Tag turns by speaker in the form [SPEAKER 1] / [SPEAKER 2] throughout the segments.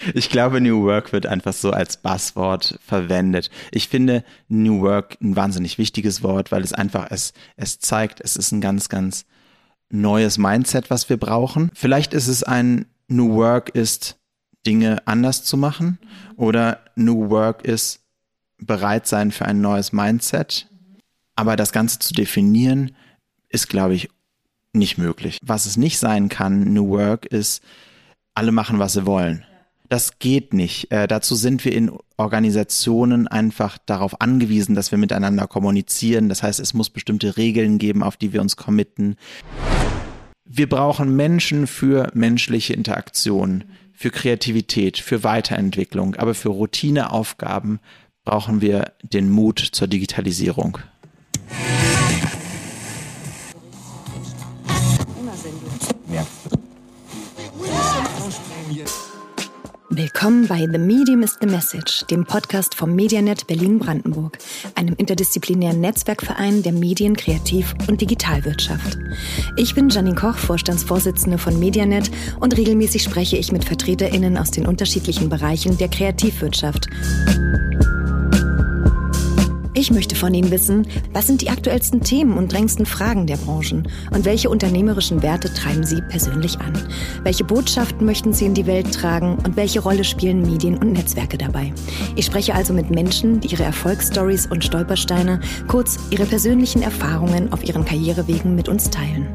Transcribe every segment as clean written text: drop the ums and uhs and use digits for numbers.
[SPEAKER 1] Ich glaube, New Work wird einfach so als Buzzword verwendet. Ich finde New Work ein wahnsinnig wichtiges Wort, weil es einfach, es zeigt, es ist ein ganz, ganz neues Mindset, was wir brauchen. Vielleicht ist es ein New Work ist, Dinge anders zu machen, oder New Work ist bereit sein für ein neues Mindset. Aber das Ganze zu definieren, ist, glaube ich, nicht möglich. Was es nicht sein kann, New Work, ist, alle machen, was sie wollen. Das geht nicht. Dazu sind wir in Organisationen einfach darauf angewiesen, dass wir miteinander kommunizieren. Das heißt, es muss bestimmte Regeln geben, auf die wir uns committen. Wir brauchen Menschen für menschliche Interaktion, für Kreativität, für Weiterentwicklung. Aber für Routineaufgaben brauchen wir den Mut zur Digitalisierung.
[SPEAKER 2] Willkommen bei The Medium is the Message, dem Podcast vom Medianet Berlin-Brandenburg, einem interdisziplinären Netzwerkverein der Medien-, Kreativ- und Digitalwirtschaft. Ich bin Janine Koch, Vorstandsvorsitzende von Medianet, und regelmäßig spreche ich mit VertreterInnen aus den unterschiedlichen Bereichen der Kreativwirtschaft. Ich möchte von Ihnen wissen, was sind die aktuellsten Themen und drängendsten Fragen der Branchen und welche unternehmerischen Werte treiben Sie persönlich an? Welche Botschaften möchten Sie in die Welt tragen und welche Rolle spielen Medien und Netzwerke dabei? Ich spreche also mit Menschen, die ihre Erfolgsstories und Stolpersteine, kurz ihre persönlichen Erfahrungen auf ihren Karrierewegen mit uns teilen.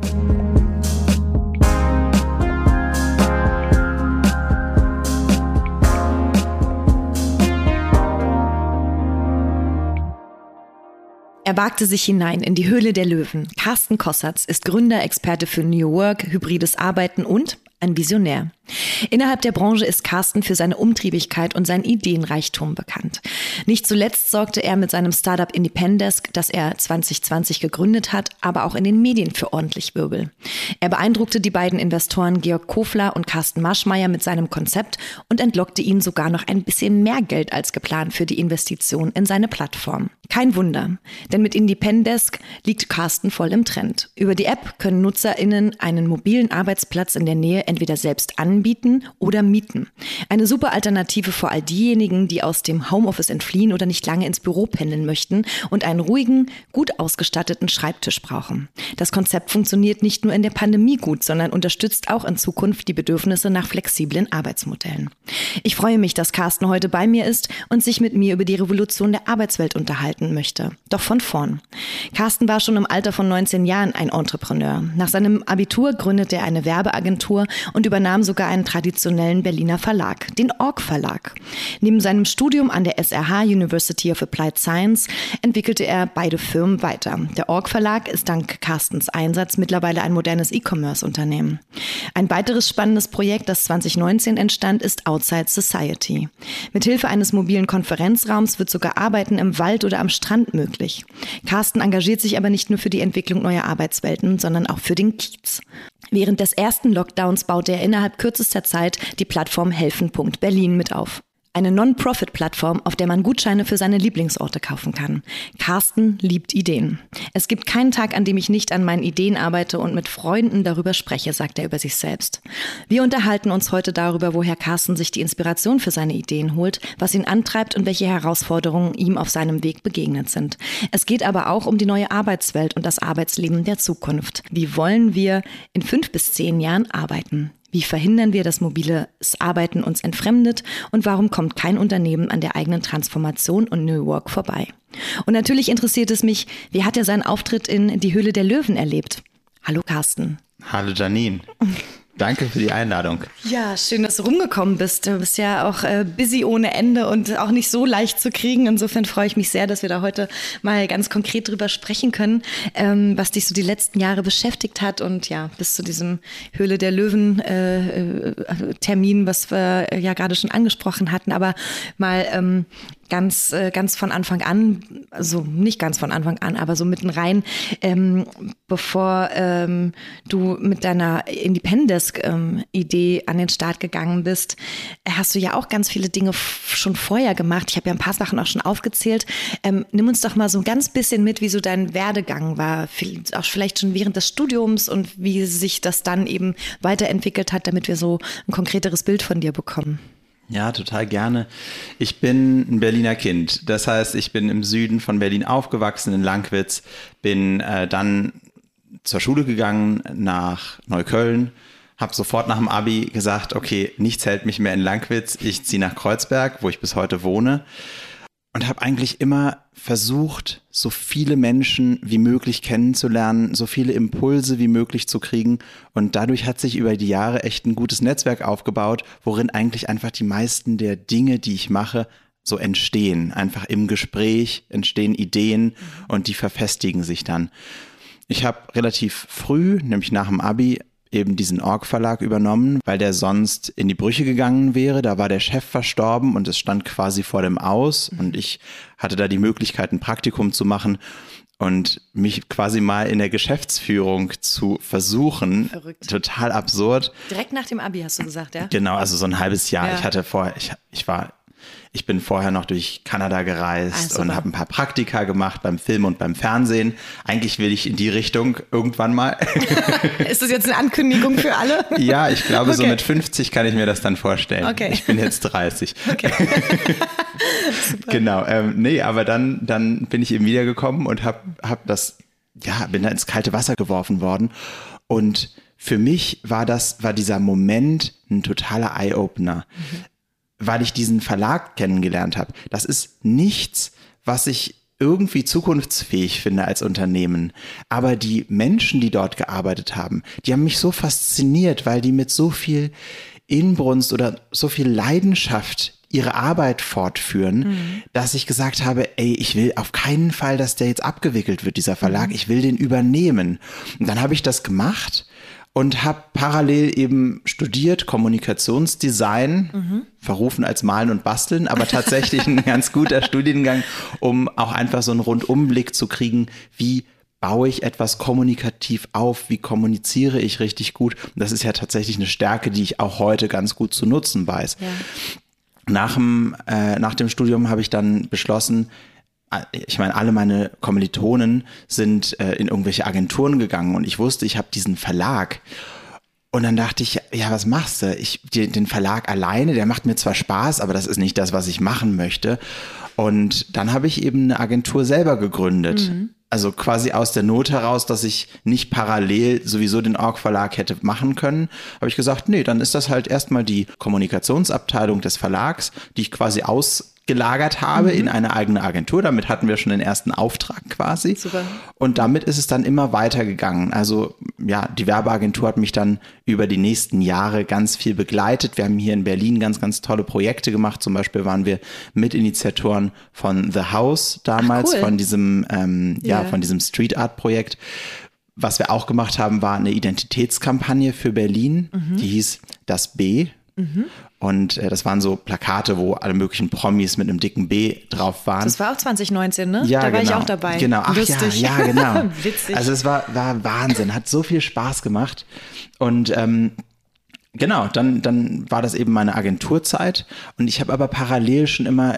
[SPEAKER 2] Er wagte sich hinein in die Höhle der Löwen. Carsten Kossatz ist Gründer, Experte für New Work, hybrides Arbeiten und ein Visionär. Innerhalb der Branche ist Carsten für seine Umtriebigkeit und seinen Ideenreichtum bekannt. Nicht zuletzt sorgte er mit seinem Startup Independesk, das er 2020 gegründet hat, aber auch in den Medien für ordentlich Wirbel. Er beeindruckte die beiden Investoren Georg Kofler und Carsten Maschmeyer mit seinem Konzept und entlockte ihnen sogar noch ein bisschen mehr Geld als geplant für die Investition in seine Plattform. Kein Wunder, denn mit Independesk liegt Carsten voll im Trend. Über die App können NutzerInnen einen mobilen Arbeitsplatz in der Nähe entweder selbst anbieten oder mieten. Eine super Alternative für all diejenigen, die aus dem Homeoffice entfliehen oder nicht lange ins Büro pendeln möchten und einen ruhigen, gut ausgestatteten Schreibtisch brauchen. Das Konzept funktioniert nicht nur in der Pandemie gut, sondern unterstützt auch in Zukunft die Bedürfnisse nach flexiblen Arbeitsmodellen. Ich freue mich, dass Carsten heute bei mir ist und sich mit mir über die Revolution der Arbeitswelt unterhalten möchte. Doch von vorn. Carsten war schon im Alter von 19 Jahren ein Entrepreneur. Nach seinem Abitur gründete er eine Werbeagentur und übernahm sogar einen traditionellen Berliner Verlag, den Org Verlag. Neben seinem Studium an der SRH University of Applied Science entwickelte er beide Firmen weiter. Der Org Verlag ist dank Carstens Einsatz mittlerweile ein modernes E-Commerce-Unternehmen. Ein weiteres spannendes Projekt, das 2019 entstand, ist Outside Society. Mithilfe eines mobilen Konferenzraums wird sogar Arbeiten im Wald oder am Strand möglich. Carsten engagiert sich aber nicht nur für die Entwicklung neuer Arbeitswelten, sondern auch für den Kiez. Während des ersten Lockdowns baute er innerhalb kürzester Zeit die Plattform helfen.berlin mit auf. Eine Non-Profit-Plattform, auf der man Gutscheine für seine Lieblingsorte kaufen kann. Carsten liebt Ideen. Es gibt keinen Tag, an dem ich nicht an meinen Ideen arbeite und mit Freunden darüber spreche, sagt er über sich selbst. Wir unterhalten uns heute darüber, woher Carsten sich die Inspiration für seine Ideen holt, was ihn antreibt und welche Herausforderungen ihm auf seinem Weg begegnet sind. Es geht aber auch um die neue Arbeitswelt und das Arbeitsleben der Zukunft. Wie wollen wir in 5 bis 10 Jahren arbeiten? Wie verhindern wir, dass mobiles Arbeiten uns entfremdet? Und warum kommt kein Unternehmen an der eigenen Transformation und New Work vorbei? Und natürlich interessiert es mich, wie hat er seinen Auftritt in Die Höhle der Löwen erlebt? Hallo Carsten.
[SPEAKER 1] Hallo Janine. Danke für die Einladung.
[SPEAKER 2] Ja, schön, dass du rumgekommen bist. Du bist ja auch busy ohne Ende und auch nicht so leicht zu kriegen. Insofern freue ich mich sehr, dass wir da heute mal ganz konkret drüber sprechen können, was dich so die letzten Jahre beschäftigt hat und ja, bis zu diesem Höhle der Löwen Termin, was wir ja gerade schon angesprochen hatten, aber mal ganz von Anfang an, also nicht ganz von Anfang an, aber so mitten rein, bevor du mit deiner Independesk-Idee an den Start gegangen bist, hast du ja auch ganz viele Dinge schon vorher gemacht. Ich habe ja ein paar Sachen auch schon aufgezählt. Nimm uns doch mal so ein ganz bisschen mit, wie so dein Werdegang war, auch vielleicht schon während des Studiums und wie sich das dann eben weiterentwickelt hat, damit wir so ein konkreteres Bild von dir bekommen.
[SPEAKER 1] Ja, total gerne. Ich bin ein Berliner Kind. Das heißt, ich bin im Süden von Berlin aufgewachsen, in Lankwitz, bin dann zur Schule gegangen nach Neukölln, habe sofort nach dem Abi gesagt, okay, nichts hält mich mehr in Lankwitz, ich ziehe nach Kreuzberg, wo ich bis heute wohne. Und habe eigentlich immer versucht, so viele Menschen wie möglich kennenzulernen, so viele Impulse wie möglich zu kriegen. Und dadurch hat sich über die Jahre echt ein gutes Netzwerk aufgebaut, worin eigentlich einfach die meisten der Dinge, die ich mache, so entstehen. Einfach im Gespräch entstehen Ideen und die verfestigen sich dann. Ich habe relativ früh, nämlich nach dem Abi, eben diesen Org-Verlag übernommen, weil der sonst in die Brüche gegangen wäre. Da war der Chef verstorben und es stand quasi vor dem Aus. Und ich hatte da die Möglichkeit, ein Praktikum zu machen und mich quasi mal in der Geschäftsführung zu versuchen.
[SPEAKER 2] Verrückt.
[SPEAKER 1] Total absurd.
[SPEAKER 2] Direkt nach dem Abi hast du gesagt, ja?
[SPEAKER 1] Genau, also so ein halbes Jahr.
[SPEAKER 2] Ja.
[SPEAKER 1] Ich hatte vorher, ich bin vorher noch durch Kanada gereist und habe ein paar Praktika gemacht beim Film und beim Fernsehen. Eigentlich will ich in die Richtung irgendwann mal.
[SPEAKER 2] Ist das jetzt eine Ankündigung für alle?
[SPEAKER 1] Ja, ich glaube,
[SPEAKER 2] Okay.
[SPEAKER 1] so mit 50 kann ich mir das dann vorstellen.
[SPEAKER 2] Okay.
[SPEAKER 1] Ich bin jetzt 30.
[SPEAKER 2] Okay.
[SPEAKER 1] Genau, nee, aber dann bin ich eben wiedergekommen und bin da ins kalte Wasser geworfen worden. Und für mich war dieser Moment ein totaler Eye-Opener. Weil ich diesen Verlag kennengelernt habe. Das ist nichts, was ich irgendwie zukunftsfähig finde als Unternehmen. Aber die Menschen, die dort gearbeitet haben, die haben mich so fasziniert, weil die mit so viel Inbrunst oder so viel Leidenschaft ihre Arbeit fortführen, dass ich gesagt habe, ey, ich will auf keinen Fall, dass der jetzt abgewickelt wird, dieser Verlag. Ich will den übernehmen. Und dann habe ich das gemacht und habe parallel eben studiert, Kommunikationsdesign, verrufen als Malen und Basteln, aber tatsächlich ein ganz guter Studiengang, um auch einfach so einen Rundumblick zu kriegen, wie baue ich etwas kommunikativ auf, wie kommuniziere ich richtig gut. Und das ist ja tatsächlich eine Stärke, die ich auch heute ganz gut zu nutzen weiß.
[SPEAKER 2] Ja.
[SPEAKER 1] Nach dem Studium habe ich dann beschlossen, ich meine, alle meine Kommilitonen sind in irgendwelche Agenturen gegangen und ich wusste, ich habe diesen Verlag. Und dann dachte ich, ja, was machst du? Den Verlag alleine, der macht mir zwar Spaß, aber das ist nicht das, was ich machen möchte. Und dann habe ich eben eine Agentur selber gegründet. Also quasi aus der Not heraus, dass ich nicht parallel sowieso den Org-Verlag hätte machen können, habe ich gesagt, nee, dann ist das halt erstmal die Kommunikationsabteilung des Verlags, die ich quasi ausgelagert habe in eine eigene Agentur. Damit hatten wir schon den ersten Auftrag quasi.
[SPEAKER 2] Super.
[SPEAKER 1] Und damit ist es dann immer weitergegangen. Also ja, die Werbeagentur hat mich dann über die nächsten Jahre ganz viel begleitet. Wir haben hier in Berlin ganz, ganz tolle Projekte gemacht. Zum Beispiel waren wir Mitinitiatoren von The House damals,
[SPEAKER 2] Ach, cool.
[SPEAKER 1] von diesem
[SPEAKER 2] Ja.
[SPEAKER 1] von diesem Street Art Projekt. Was wir auch gemacht haben, war eine Identitätskampagne für Berlin. Die hieß Das B. Und das waren so Plakate, wo alle möglichen Promis mit einem dicken B drauf waren.
[SPEAKER 2] Das war auch 2019, ne?
[SPEAKER 1] Ja,
[SPEAKER 2] da war
[SPEAKER 1] genau.
[SPEAKER 2] ich auch dabei.
[SPEAKER 1] Genau, ach
[SPEAKER 2] Lustig.
[SPEAKER 1] ja, genau.
[SPEAKER 2] Witzig.
[SPEAKER 1] Also es war Wahnsinn, hat so viel Spaß gemacht. Und genau, dann war das eben meine Agenturzeit. Und ich habe aber parallel schon immer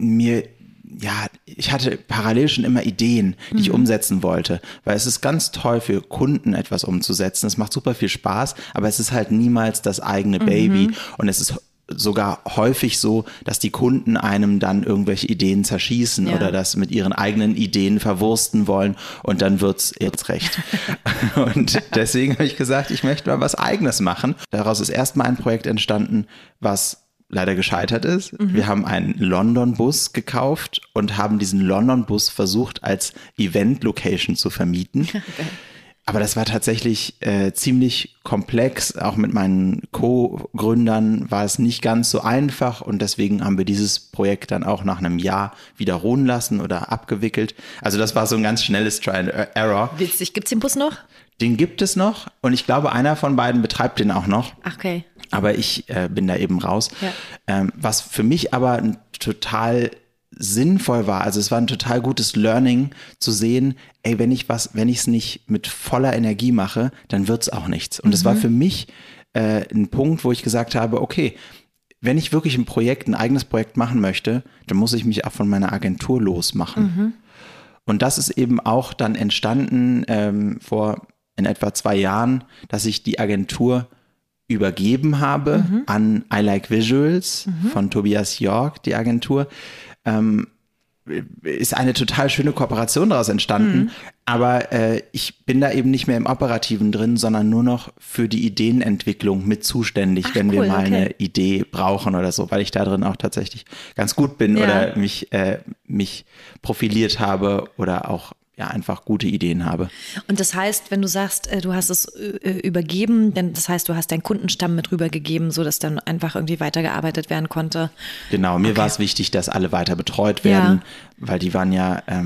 [SPEAKER 1] ich hatte parallel schon immer Ideen, die ich umsetzen wollte, weil es ist ganz toll für Kunden etwas umzusetzen. Es macht super viel Spaß, aber es ist halt niemals das eigene Baby und es ist sogar häufig so, dass die Kunden einem dann irgendwelche Ideen zerschießen oder das mit ihren eigenen Ideen verwursten wollen und dann wird's jetzt recht. Und deswegen habe ich gesagt, ich möchte mal was Eigenes machen. Daraus ist erstmal ein Projekt entstanden, was leider gescheitert ist. Wir haben einen London-Bus gekauft und haben diesen London-Bus versucht als Event-Location zu vermieten. Aber das war tatsächlich ziemlich komplex. Auch mit meinen Co-Gründern war es nicht ganz so einfach und deswegen haben wir dieses Projekt dann auch nach einem Jahr wieder ruhen lassen oder abgewickelt. Also das war so ein ganz schnelles Try and Error.
[SPEAKER 2] Witzig. Gibt's den Bus noch?
[SPEAKER 1] Den gibt es noch und ich glaube, einer von beiden betreibt den auch noch.
[SPEAKER 2] Ach, okay.
[SPEAKER 1] Aber ich bin da eben raus.
[SPEAKER 2] Ja.
[SPEAKER 1] Was für mich aber total sinnvoll war, also es war ein total gutes Learning zu sehen, ey, wenn ich es nicht mit voller Energie mache, dann wird's auch nichts. Und es war für mich ein Punkt, wo ich gesagt habe, okay, wenn ich wirklich ein eigenes Projekt machen möchte, dann muss ich mich auch von meiner Agentur losmachen. Und das ist eben auch dann entstanden vor in etwa 2 Jahren, dass ich die Agentur übergeben habe an I Like Visuals von Tobias York, die Agentur, ist eine total schöne Kooperation daraus entstanden. Aber ich bin da eben nicht mehr im Operativen drin, sondern nur noch für die Ideenentwicklung mit zuständig, wenn wir mal eine Idee brauchen oder so, weil ich da drin auch tatsächlich ganz gut bin oder mich profiliert habe oder auch einfach gute Ideen habe.
[SPEAKER 2] Und das heißt, wenn du sagst, du hast es übergeben, denn das heißt, du hast deinen Kundenstamm mit rübergegeben, sodass dann einfach irgendwie weitergearbeitet werden konnte.
[SPEAKER 1] Genau, mir war es wichtig, dass alle weiter betreut werden, weil die waren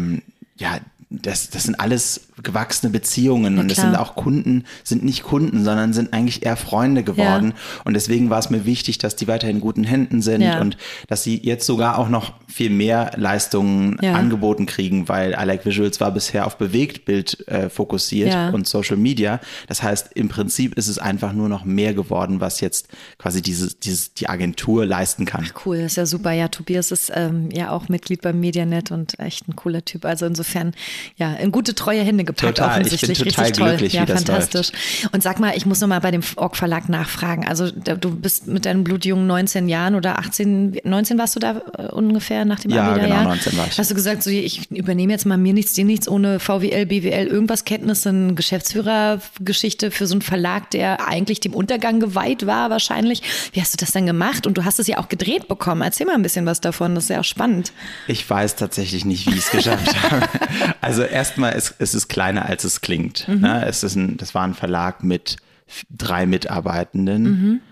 [SPEAKER 1] das sind alles gewachsene Beziehungen und das sind auch Kunden, sind nicht Kunden, sondern sind eigentlich eher Freunde geworden und deswegen war es mir wichtig, dass die weiterhin in guten Händen sind und dass sie jetzt sogar auch noch viel mehr Leistungen angeboten kriegen, weil I Like Visuals war bisher auf Bewegtbild fokussiert und Social Media. Das heißt, im Prinzip ist es einfach nur noch mehr geworden, was jetzt quasi die Agentur leisten kann.
[SPEAKER 2] Ach cool, das ist ja super. Ja, Tobias ist ja auch Mitglied beim Medianet und echt ein cooler Typ. Also insofern in gute, treue Hände gepackt.
[SPEAKER 1] Total,
[SPEAKER 2] offensichtlich.
[SPEAKER 1] ich bin total
[SPEAKER 2] richtig
[SPEAKER 1] glücklich,
[SPEAKER 2] toll.
[SPEAKER 1] wie das
[SPEAKER 2] fantastisch.
[SPEAKER 1] läuft.
[SPEAKER 2] Und sag mal, ich muss noch mal bei dem Org Verlag nachfragen. Also du bist mit deinen blutjungen 19 Jahren oder 18, 19 warst du da ungefähr nach dem Abi?
[SPEAKER 1] Ja, genau, 19 war ich.
[SPEAKER 2] Hast du gesagt, so, ich übernehme jetzt mal mir nichts, dir nichts, ohne VWL, BWL, irgendwas Kenntnisse, eine Geschäftsführergeschichte für so einen Verlag, der eigentlich dem Untergang geweiht war wahrscheinlich. Wie hast du das dann gemacht? Und du hast es ja auch gedreht bekommen. Erzähl mal ein bisschen was davon, das ist ja auch spannend.
[SPEAKER 1] Ich weiß tatsächlich nicht, wie ich es geschafft habe. Also erstmal, es ist kleiner, als es klingt. Ne? Das war ein Verlag mit 3 Mitarbeitenden,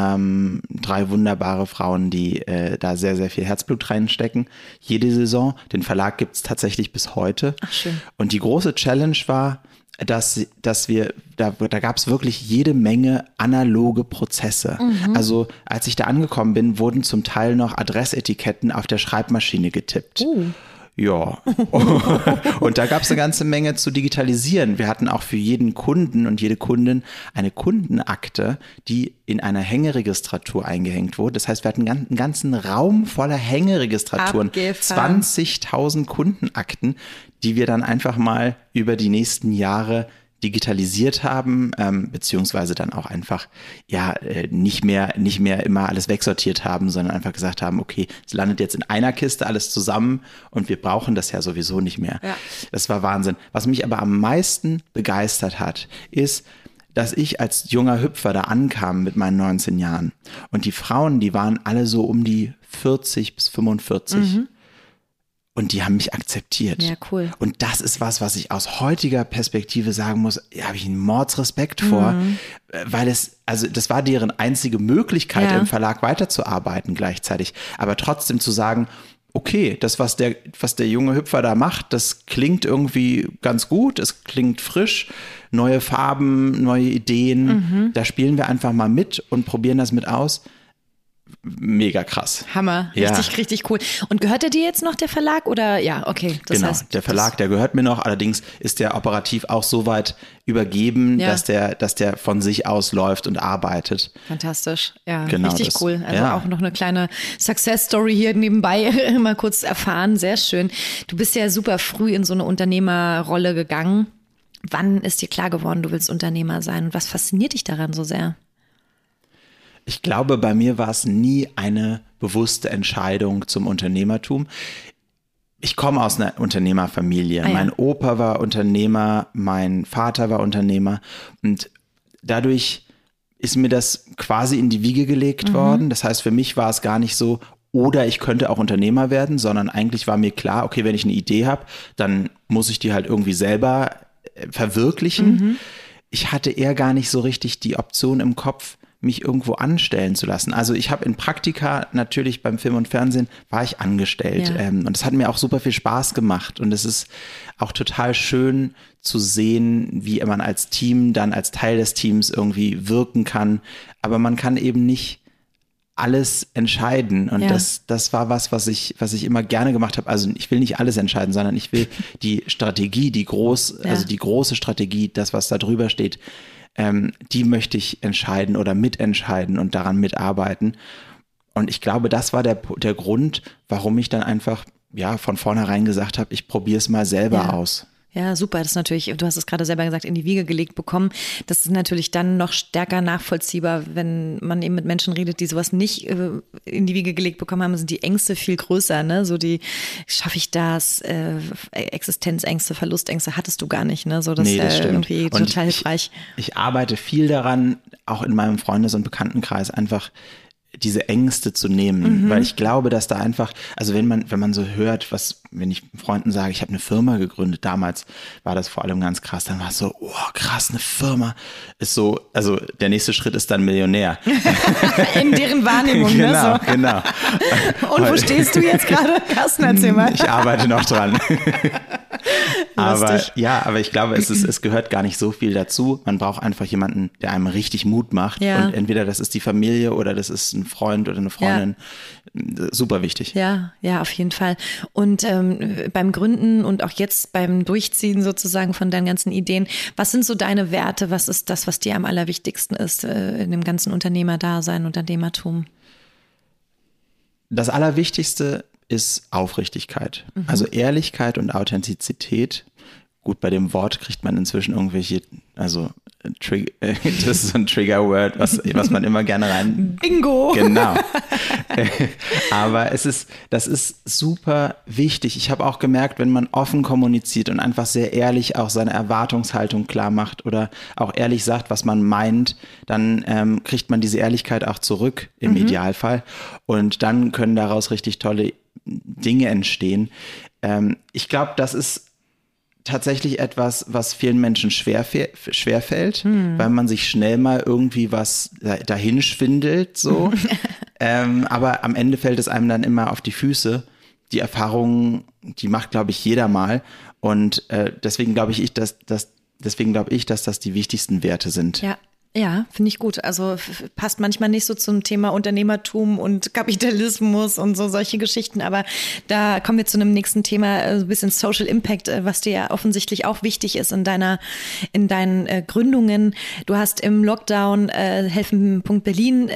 [SPEAKER 1] 3 wunderbare Frauen, die da sehr, sehr viel Herzblut reinstecken. Jede Saison. Den Verlag gibt es tatsächlich bis heute.
[SPEAKER 2] Ach, schön.
[SPEAKER 1] Und die große Challenge war, dass wir, da gab es wirklich jede Menge analoge Prozesse. Also als ich da angekommen bin, wurden zum Teil noch Adressetiketten auf der Schreibmaschine getippt. Ja, und da gab es eine ganze Menge zu digitalisieren. Wir hatten auch für jeden Kunden und jede Kundin eine Kundenakte, die in einer Hängeregistratur eingehängt wurde. Das heißt, wir hatten einen ganzen Raum voller Hängeregistraturen, 20.000 Kundenakten, die wir dann einfach mal über die nächsten Jahre digitalisiert haben, beziehungsweise dann auch einfach nicht mehr immer alles wegsortiert haben, sondern einfach gesagt haben, okay, es landet jetzt in einer Kiste alles zusammen und wir brauchen das ja sowieso nicht mehr. Ja. Das war Wahnsinn. Was mich aber am meisten begeistert hat, ist, dass ich als junger Hüpfer da ankam mit meinen 19 Jahren und die Frauen, die waren alle so um die 40 bis 45. Und die haben mich akzeptiert.
[SPEAKER 2] Ja, cool.
[SPEAKER 1] Und das ist was ich aus heutiger Perspektive sagen muss, habe ich einen Mordsrespekt vor, weil das war deren einzige Möglichkeit, im Verlag weiterzuarbeiten gleichzeitig. Aber trotzdem zu sagen, okay, das, was der junge Hüpfer da macht, das klingt irgendwie ganz gut, es klingt frisch, neue Farben, neue Ideen, da spielen wir einfach mal mit und probieren das mit aus. Mega krass.
[SPEAKER 2] Hammer, richtig cool. Und gehört der dir jetzt noch, der Verlag? Oder ja, okay. Das
[SPEAKER 1] genau,
[SPEAKER 2] heißt,
[SPEAKER 1] der Verlag, der gehört mir noch. Allerdings ist der operativ auch so weit übergeben, dass der von sich aus läuft und arbeitet.
[SPEAKER 2] Fantastisch, ja,
[SPEAKER 1] genau,
[SPEAKER 2] richtig cool. Also auch noch eine kleine Success-Story hier nebenbei mal kurz erfahren. Sehr schön. Du bist ja super früh in so eine Unternehmerrolle gegangen. Wann ist dir klar geworden, du willst Unternehmer sein? Und was fasziniert dich daran so sehr?
[SPEAKER 1] Ich glaube, bei mir war es nie eine bewusste Entscheidung zum Unternehmertum. Ich komme aus einer Unternehmerfamilie. Mein Opa war Unternehmer, mein Vater war Unternehmer und dadurch ist mir das quasi in die Wiege gelegt worden. Das heißt, für mich war es gar nicht so, oder ich könnte auch Unternehmer werden, sondern eigentlich war mir klar, okay, wenn ich eine Idee habe, dann muss ich die halt irgendwie selber verwirklichen. Ich hatte eher gar nicht so richtig die Option im Kopf, mich irgendwo anstellen zu lassen. Also ich habe in Praktika natürlich beim Film und Fernsehen war ich angestellt und es hat mir auch super viel Spaß gemacht und es ist auch total schön zu sehen, wie man als Team dann als Teil des Teams irgendwie wirken kann, aber man kann eben nicht alles entscheiden und das war was ich immer gerne gemacht habe. Also ich will nicht alles entscheiden, sondern ich will die Strategie, also die große Strategie, das was da drüber steht, die möchte ich entscheiden oder mitentscheiden und daran mitarbeiten. Und ich glaube, das war der Grund, warum ich dann einfach von vornherein gesagt habe, ich probiere es mal selber aus.
[SPEAKER 2] Ja, super. Das ist natürlich, du hast es gerade selber gesagt, in die Wiege gelegt bekommen. Das ist natürlich dann noch stärker nachvollziehbar, wenn man eben mit Menschen redet, die sowas nicht in die Wiege gelegt bekommen haben, sind die Ängste viel größer, ne? So die, schaffe ich das, Existenzängste, Verlustängste hattest du gar nicht, ne? So, das ist irgendwie total hilfreich.
[SPEAKER 1] Ich arbeite viel daran, auch in meinem Freundes- und Bekanntenkreis einfach diese Ängste zu nehmen, weil ich glaube, dass da einfach, also wenn man so hört, wenn ich Freunden sage, ich habe eine Firma gegründet, damals war das vor allem ganz krass, dann war es so, oh krass, eine Firma ist so, also der nächste Schritt ist dann Millionär.
[SPEAKER 2] In deren Wahrnehmung,
[SPEAKER 1] genau,
[SPEAKER 2] ne? So.
[SPEAKER 1] Genau.
[SPEAKER 2] Und wo stehst du jetzt gerade? Carsten, erzähl mal.
[SPEAKER 1] Ich arbeite noch dran. Aber ich glaube, es gehört gar nicht so viel dazu. Man braucht einfach jemanden, der einem richtig Mut macht.
[SPEAKER 2] Ja.
[SPEAKER 1] Und entweder das ist die Familie oder das ist ein Freund oder eine Freundin. Ja. Super wichtig.
[SPEAKER 2] Ja, auf jeden Fall. Und beim Gründen und auch jetzt beim Durchziehen sozusagen von deinen ganzen Ideen, was sind so deine Werte? Was ist das, was dir am allerwichtigsten ist in dem ganzen Unternehmerdasein, Unternehmertum?
[SPEAKER 1] Das Allerwichtigste ist Aufrichtigkeit. Also Ehrlichkeit und Authentizität. Gut, bei dem Wort kriegt man inzwischen irgendwelche, also das ist so ein Trigger-Word, was man immer gerne rein...
[SPEAKER 2] Bingo!
[SPEAKER 1] Genau. Aber das ist super wichtig. Ich habe auch gemerkt, wenn man offen kommuniziert und einfach sehr ehrlich auch seine Erwartungshaltung klar macht oder auch ehrlich sagt, was man meint, dann kriegt man diese Ehrlichkeit auch zurück im Idealfall. Und dann können daraus richtig tolle Dinge entstehen. Ich glaube, das ist tatsächlich etwas, was vielen Menschen schwerfällt, weil man sich schnell mal irgendwie was dahin schwindelt, so. Aber am Ende fällt es einem dann immer auf die Füße. Die Erfahrung, die macht, glaube ich, jeder mal. Und deswegen glaube ich, dass das die wichtigsten Werte sind.
[SPEAKER 2] Ja, finde ich gut. Also passt manchmal nicht so zum Thema Unternehmertum und Kapitalismus und so solche Geschichten. Aber da kommen wir zu einem nächsten Thema, ein bisschen Social Impact, was dir ja offensichtlich auch wichtig ist in deinen Gründungen. Du hast im Lockdown Helfen.Berlin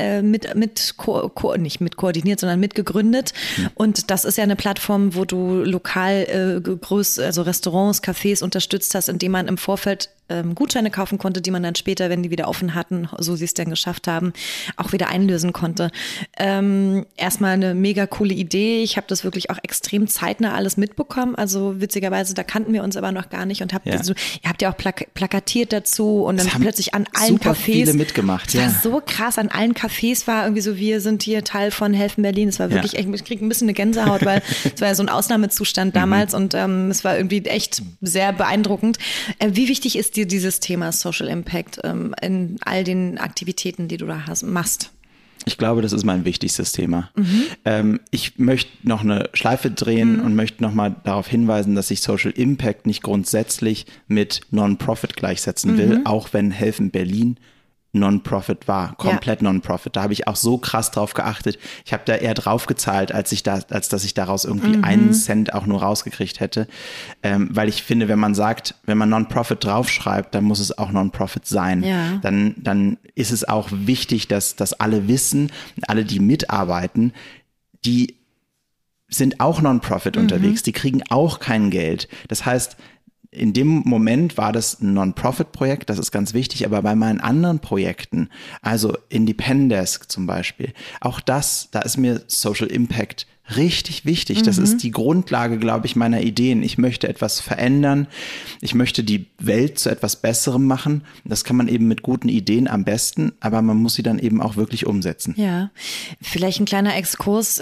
[SPEAKER 2] nicht mit koordiniert, sondern mit gegründet. Und das ist ja eine Plattform, wo du lokal also Restaurants, Cafés unterstützt hast, indem man im Vorfeld Gutscheine kaufen konnte, die man dann später, wenn die wieder offen hatten, so sie es dann geschafft haben, auch wieder einlösen konnte. Erstmal eine mega coole Idee. Ich habe das wirklich auch extrem zeitnah alles mitbekommen. Also witzigerweise, da kannten wir uns aber noch gar nicht und ihr habt ja auch plakatiert dazu und dann plötzlich an allen
[SPEAKER 1] super
[SPEAKER 2] Cafés.
[SPEAKER 1] Viele mitgemacht.
[SPEAKER 2] Das war so krass, an allen Cafés war irgendwie so, wir sind hier Teil von Helfen Berlin. Es war wirklich echt, ich kriege ein bisschen eine Gänsehaut, weil es war ja so ein Ausnahmezustand damals und es war irgendwie echt sehr beeindruckend. Wie wichtig ist dir dieses Thema Social Impact in all den Aktivitäten, die du da machst?
[SPEAKER 1] Ich glaube, das ist mein wichtigstes Thema. Ich möchte noch eine Schleife drehen und möchte nochmal darauf hinweisen, dass ich Social Impact nicht grundsätzlich mit Non-Profit gleichsetzen will, auch wenn Helfen Berlin Non-Profit war, komplett Non-Profit. Da habe ich auch so krass drauf geachtet. Ich habe da eher drauf gezahlt, als dass ich daraus irgendwie einen Cent auch nur rausgekriegt hätte. Weil ich finde, wenn man Non-Profit draufschreibt, dann muss es auch Non-Profit sein.
[SPEAKER 2] Ja.
[SPEAKER 1] Dann ist es auch wichtig, dass alle wissen, alle, die mitarbeiten, die sind auch Non-Profit unterwegs. Die kriegen auch kein Geld. Das heißt, in dem Moment war das ein Non-Profit-Projekt, das ist ganz wichtig, aber bei meinen anderen Projekten, also Independesk zum Beispiel, auch da ist mir Social Impact richtig wichtig. Das ist die Grundlage, glaube ich, meiner Ideen. Ich möchte etwas verändern. Ich möchte die Welt zu etwas Besserem machen. Das kann man eben mit guten Ideen am besten, aber man muss sie dann eben auch wirklich umsetzen.
[SPEAKER 2] Ja, vielleicht ein kleiner Exkurs.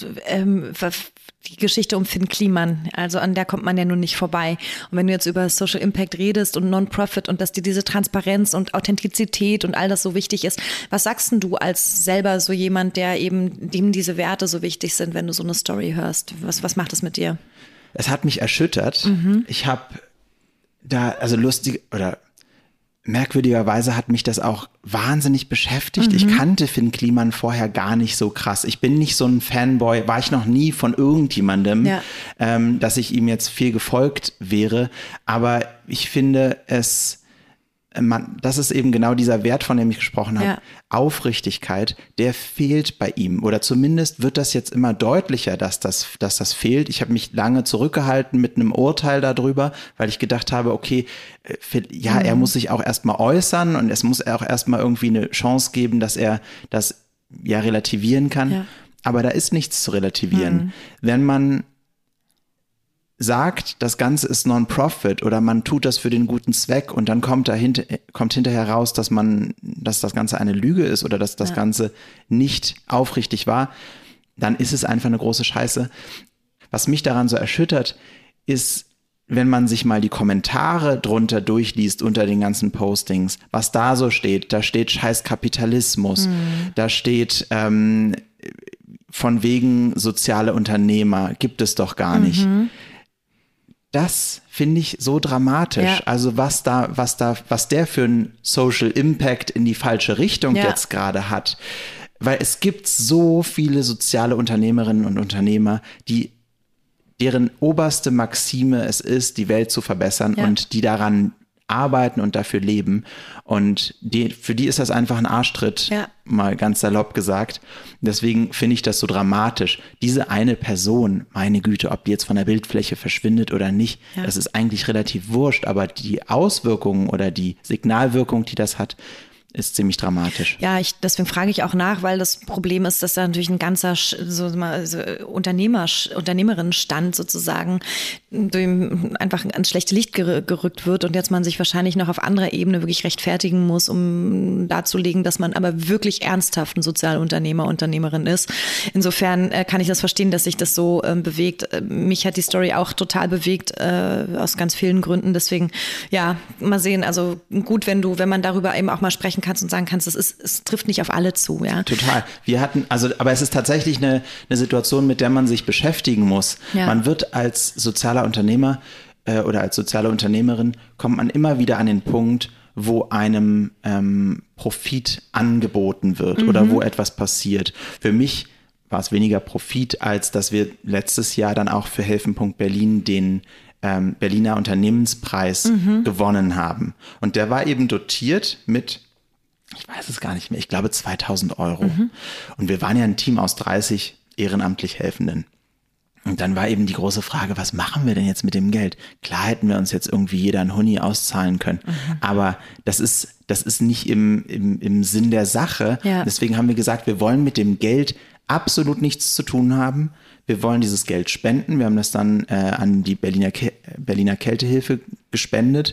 [SPEAKER 2] Die Geschichte um Finn Kliman, also an der kommt man ja nun nicht vorbei. Und wenn du jetzt über Social Impact redest und Non-Profit und dass dir diese Transparenz und Authentizität und all das so wichtig ist, was sagst denn du als selber so jemand, dem diese Werte so wichtig sind, wenn du so eine Story hörst? Was macht es mit dir?
[SPEAKER 1] Es hat mich erschüttert. Ich habe merkwürdigerweise hat mich das auch wahnsinnig beschäftigt. Ich kannte Finn Kliman vorher gar nicht so krass. Ich bin nicht so ein Fanboy, war ich noch nie von irgendjemandem, dass ich ihm jetzt viel gefolgt wäre. Aber ich finde es das ist eben genau dieser Wert, von dem ich gesprochen habe.
[SPEAKER 2] Ja.
[SPEAKER 1] Aufrichtigkeit, der fehlt bei ihm. Oder zumindest wird das jetzt immer deutlicher, dass das fehlt. Ich habe mich lange zurückgehalten mit einem Urteil darüber, weil ich gedacht habe, okay, er muss sich auch erstmal äußern und es muss auch erstmal irgendwie eine Chance geben, dass er das ja relativieren kann.
[SPEAKER 2] Ja.
[SPEAKER 1] Aber da ist nichts zu relativieren. Wenn man sagt, das Ganze ist Non-Profit oder man tut das für den guten Zweck und dann kommt hinterher raus, dass das Ganze eine Lüge ist oder dass das Ganze nicht aufrichtig war, dann ist es einfach eine große Scheiße. Was mich daran so erschüttert, ist, wenn man sich mal die Kommentare drunter durchliest unter den ganzen Postings, was da so steht. Da steht Scheiß Kapitalismus, da steht von wegen soziale Unternehmer, gibt es doch gar nicht. Das finde ich so dramatisch. Ja. Also was der für einen Social Impact in die falsche Richtung jetzt gerade hat. Weil es gibt so viele soziale Unternehmerinnen und Unternehmer, deren oberste Maxime es ist, die Welt zu verbessern und die daran arbeiten und dafür leben. Und für die ist das einfach ein Arschtritt, mal ganz salopp gesagt. Deswegen finde ich das so dramatisch. Diese eine Person, meine Güte, ob die jetzt von der Bildfläche verschwindet oder nicht, das ist eigentlich relativ wurscht. Aber die Auswirkungen oder die Signalwirkung, die das hat, ist ziemlich dramatisch.
[SPEAKER 2] Ja, deswegen frage ich auch nach, weil das Problem ist, dass da natürlich ein ganzer Unternehmerinnenstand sozusagen einfach ans schlechte Licht gerückt wird und jetzt man sich wahrscheinlich noch auf anderer Ebene wirklich rechtfertigen muss, um darzulegen, dass man aber wirklich ernsthaft ein Sozialunternehmer, Unternehmerin ist. Insofern kann ich das verstehen, dass sich das so bewegt. Mich hat die Story auch total bewegt, aus ganz vielen Gründen. Deswegen, ja, mal sehen. Also gut, wenn man darüber eben auch mal sprechen kannst und sagen kannst, es trifft nicht auf alle zu, ja.
[SPEAKER 1] Total. Aber es ist tatsächlich eine Situation, mit der man sich beschäftigen muss. Ja. Man wird als sozialer Unternehmer oder als soziale Unternehmerin, kommt man immer wieder an den Punkt, wo einem Profit angeboten wird oder wo etwas passiert. Für mich war es weniger Profit, als dass wir letztes Jahr dann auch für Helfen.Berlin den Berliner Unternehmenspreis gewonnen haben. Und der war eben dotiert mit, ich weiß es gar nicht mehr, ich glaube 2.000 Euro. Und wir waren ja ein Team aus 30 ehrenamtlich Helfenden. Und dann war eben die große Frage, was machen wir denn jetzt mit dem Geld? Klar hätten wir uns jetzt irgendwie jeder einen Huni auszahlen können, aber das ist nicht im Sinn der Sache. Ja. Deswegen haben wir gesagt, wir wollen mit dem Geld absolut nichts zu tun haben. Wir wollen dieses Geld spenden. Wir haben das dann an die Berliner Kältehilfe gespendet.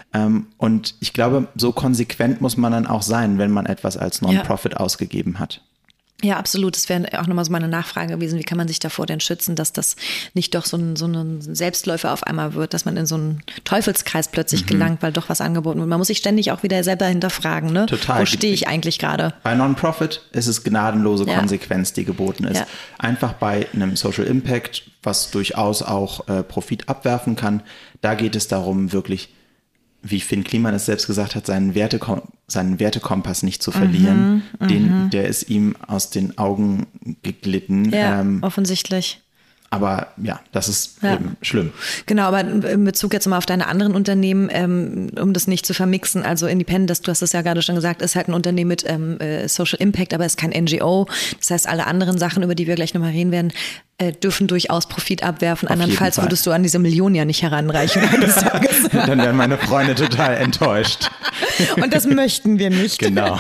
[SPEAKER 1] Und ich glaube, so konsequent muss man dann auch sein, wenn man etwas als Non-Profit ausgegeben hat.
[SPEAKER 2] Ja, absolut. Das wäre auch nochmal so meine Nachfrage gewesen. Wie kann man sich davor denn schützen, dass das nicht doch so ein Selbstläufer auf einmal wird, dass man in so einen Teufelskreis plötzlich gelangt, weil doch was angeboten wird. Man muss sich ständig auch wieder selber hinterfragen, ne?
[SPEAKER 1] Total.
[SPEAKER 2] Wo stehe ich eigentlich gerade?
[SPEAKER 1] Bei Non-Profit ist es gnadenlose Konsequenz, die geboten ist. Ja. Einfach bei einem Social Impact, was durchaus auch Profit abwerfen kann, da geht es darum, wirklich, wie Finn Kliman es selbst gesagt hat, seinen Wertekompass nicht zu verlieren. Der ist ihm aus den Augen geglitten.
[SPEAKER 2] Ja, offensichtlich.
[SPEAKER 1] Aber ja, das ist eben schlimm.
[SPEAKER 2] Genau, aber in Bezug jetzt mal auf deine anderen Unternehmen, um das nicht zu vermixen, also Independence, du hast es ja gerade schon gesagt, ist halt ein Unternehmen mit Social Impact, aber ist kein NGO. Das heißt, alle anderen Sachen, über die wir gleich nochmal reden werden, dürfen durchaus Profit abwerfen. Andernfalls würdest du an diese Million ja nicht heranreichen.
[SPEAKER 1] Dann wären meine Freunde total enttäuscht.
[SPEAKER 2] Und das möchten wir nicht.
[SPEAKER 1] Genau.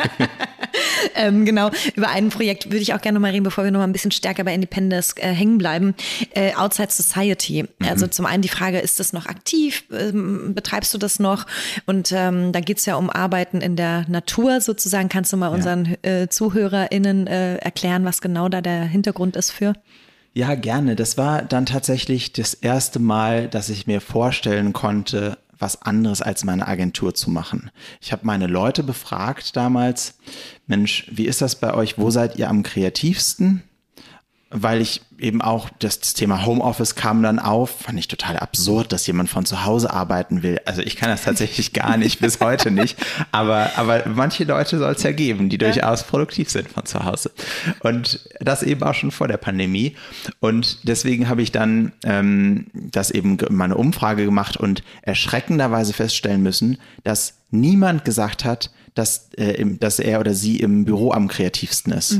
[SPEAKER 2] Genau, über ein Projekt würde ich auch gerne noch mal reden, bevor wir noch mal ein bisschen stärker bei Independence hängen bleiben. Outside Society. Also zum einen die Frage, ist das noch aktiv? Betreibst du das noch? Und da geht es ja um Arbeiten in der Natur sozusagen. Kannst du mal unseren ZuhörerInnen erklären, was genau da der Hintergrund ist für?
[SPEAKER 1] Ja, gerne. Das war dann tatsächlich das erste Mal, dass ich mir vorstellen konnte, was anderes als meine Agentur zu machen. Ich habe meine Leute befragt damals, Mensch, wie ist das bei euch? Wo seid ihr am kreativsten? Weil ich eben auch, das Thema Homeoffice kam dann auf, fand ich total absurd, dass jemand von zu Hause arbeiten will. Also ich kann das tatsächlich gar nicht, bis heute nicht. Aber manche Leute soll es ja geben, die durchaus produktiv sind von zu Hause. Und das eben auch schon vor der Pandemie. Und deswegen habe ich dann das eben mal eine Umfrage gemacht und erschreckenderweise feststellen müssen, dass niemand gesagt hat, dass er oder sie im Büro am kreativsten ist.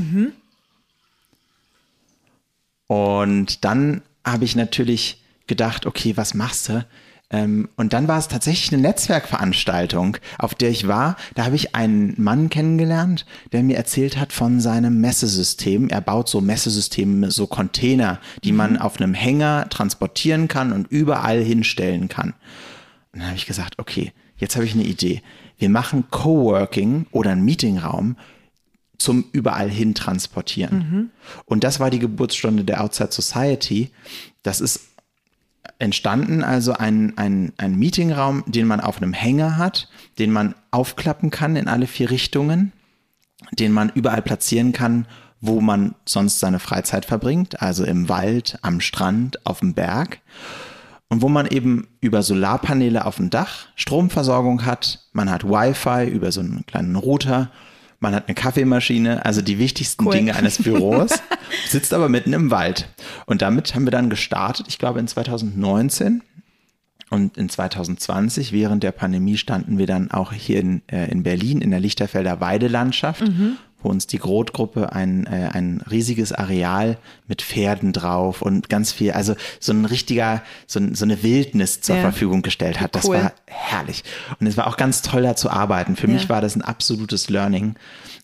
[SPEAKER 1] Und dann habe ich natürlich gedacht, okay, was machst du? Und dann war es tatsächlich eine Netzwerkveranstaltung, auf der ich war. Da habe ich einen Mann kennengelernt, der mir erzählt hat von seinem Messesystem. Er baut so Messesysteme, so Container, die man auf einem Hänger transportieren kann und überall hinstellen kann. Und dann habe ich gesagt, okay, jetzt habe ich eine Idee. Wir machen Coworking oder einen Meetingraum zum überall hin transportieren. Und das war die Geburtsstunde der Outside Society. Das ist entstanden, also ein Meetingraum, den man auf einem Hänger hat, den man aufklappen kann in alle 4 Richtungen, den man überall platzieren kann, wo man sonst seine Freizeit verbringt, also im Wald, am Strand, auf dem Berg. Und wo man eben über Solarpaneele auf dem Dach Stromversorgung hat, man hat Wi-Fi über so einen kleinen Router, man hat eine Kaffeemaschine, also die wichtigsten Dinge eines Büros, sitzt aber mitten im Wald. Und damit haben wir dann gestartet, ich glaube in 2019 und in 2020, während der Pandemie, standen wir dann auch hier in Berlin in der Lichterfelder Weidelandschaft, wo uns die Groth-Gruppe ein riesiges Areal mit Pferden drauf und ganz viel, also so ein richtiger, so eine Wildnis zur Verfügung gestellt hat. Das war herrlich. Und es war auch ganz toll, da zu arbeiten. Für mich war das ein absolutes Learning.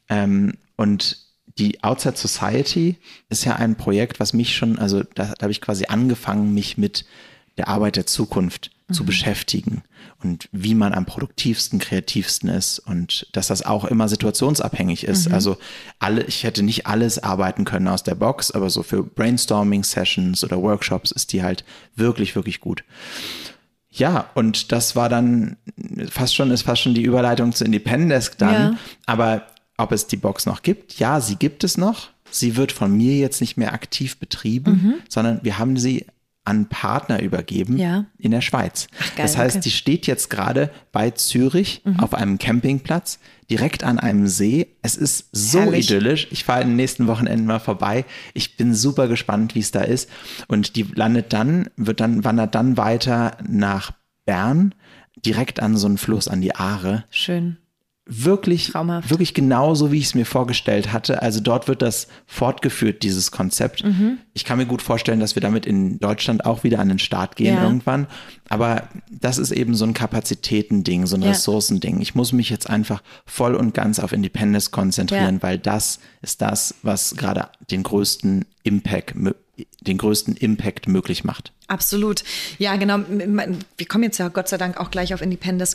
[SPEAKER 1] Und die Outside Society ist ja ein Projekt, was mich schon, also da habe ich quasi angefangen, mich mit der Arbeit der Zukunft zu beschäftigen und wie man am produktivsten, kreativsten ist und dass das auch immer situationsabhängig ist. Also ich hätte nicht alles arbeiten können aus der Box, aber so für Brainstorming-Sessions oder Workshops ist die halt wirklich, wirklich gut. Ja, und das war dann fast schon die Überleitung zu Independesk dann. Aber ob es die Box noch gibt? Ja, sie gibt es noch. Sie wird von mir jetzt nicht mehr aktiv betrieben, sondern wir haben sie an Partner übergeben in der Schweiz. Ach, geil, das heißt, die steht jetzt gerade bei Zürich auf einem Campingplatz, direkt an einem See. Es ist so herrlich. Idyllisch. Ich fahre in den nächsten Wochenenden mal vorbei. Ich bin super gespannt, wie es da ist. Und die wandert dann weiter nach Bern, direkt an so einen Fluss, an die Aare.
[SPEAKER 2] Schön.
[SPEAKER 1] Wirklich,
[SPEAKER 2] traumhaft.
[SPEAKER 1] Wirklich genauso, wie ich es mir vorgestellt hatte. Also dort wird das fortgeführt, dieses Konzept. Ich kann mir gut vorstellen, dass wir damit in Deutschland auch wieder an den Start gehen irgendwann. Aber das ist eben so ein Kapazitätending, so ein Ressourcending. Ich muss mich jetzt einfach voll und ganz auf Independence konzentrieren, weil das ist das, was gerade den größten Impact möglich macht.
[SPEAKER 2] Absolut. Ja, genau. Wir kommen jetzt ja Gott sei Dank auch gleich auf Independence.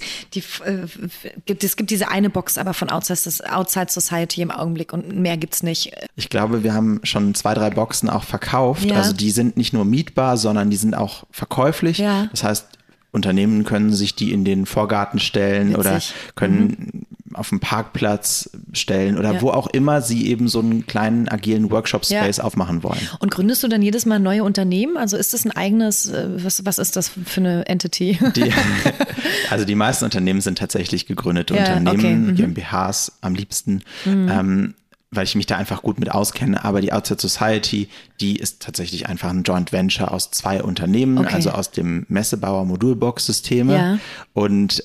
[SPEAKER 2] Es gibt diese eine Box aber von Outside Society im Augenblick und mehr gibt's nicht.
[SPEAKER 1] Ich glaube, wir haben schon 2, 3 Boxen auch verkauft. Ja. Also die sind nicht nur mietbar, sondern die sind auch verkäuflich. Ja. Das heißt, Unternehmen können sich die in den Vorgarten stellen oder können auf dem Parkplatz stellen oder wo auch immer sie eben so einen kleinen agilen Workshop-Space aufmachen wollen.
[SPEAKER 2] Und gründest du dann jedes Mal neue Unternehmen? Also ist das ein eigenes, was ist das für eine Entity?
[SPEAKER 1] Also die meisten Unternehmen sind tatsächlich gegründete Unternehmen, GmbHs am liebsten, weil ich mich da einfach gut mit auskenne. Aber die Outside Society, die ist tatsächlich einfach ein Joint Venture aus 2 Unternehmen, also aus dem Messebauer Modulbox-Systeme und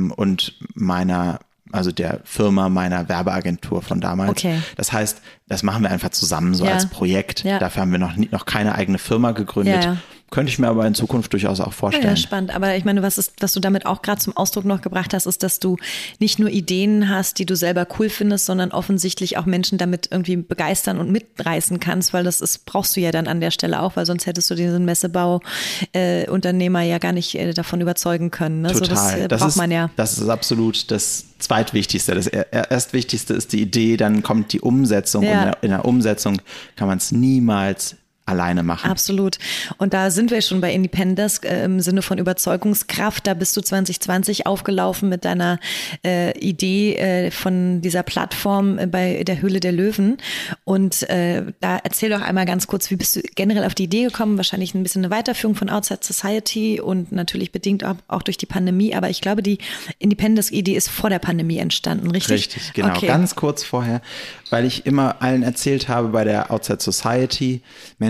[SPEAKER 1] der Firma meiner Werbeagentur von damals. Okay. Das heißt, das machen wir einfach zusammen so als Projekt. Ja. Dafür haben wir noch keine eigene Firma gegründet. Ja. Könnte ich mir aber in Zukunft durchaus auch vorstellen.
[SPEAKER 2] Ja, spannend. Aber ich meine, was du damit auch gerade zum Ausdruck noch gebracht hast, ist, dass du nicht nur Ideen hast, die du selber cool findest, sondern offensichtlich auch Menschen damit irgendwie begeistern und mitreißen kannst, weil brauchst du ja dann an der Stelle auch, weil sonst hättest du diesen Messebau-Unternehmer ja gar nicht davon überzeugen können. Ne?
[SPEAKER 1] Total.
[SPEAKER 2] So, das braucht man ja.
[SPEAKER 1] Das ist absolut das Zweitwichtigste. Das Erstwichtigste ist die Idee, dann kommt die Umsetzung und in der Umsetzung kann man es niemals alleine machen.
[SPEAKER 2] Absolut. Und da sind wir schon bei Independence im Sinne von Überzeugungskraft. Da bist du 2020 aufgelaufen mit deiner Idee von dieser Plattform bei der Höhle der Löwen. Und da erzähl doch einmal ganz kurz, wie bist du generell auf die Idee gekommen? Wahrscheinlich ein bisschen eine Weiterführung von Outside Society und natürlich bedingt auch durch die Pandemie. Aber ich glaube, die Independence-Idee ist vor der Pandemie entstanden, richtig?
[SPEAKER 1] Richtig, genau. Okay. Ganz kurz vorher, weil ich immer allen erzählt habe bei der Outside Society, Mensch,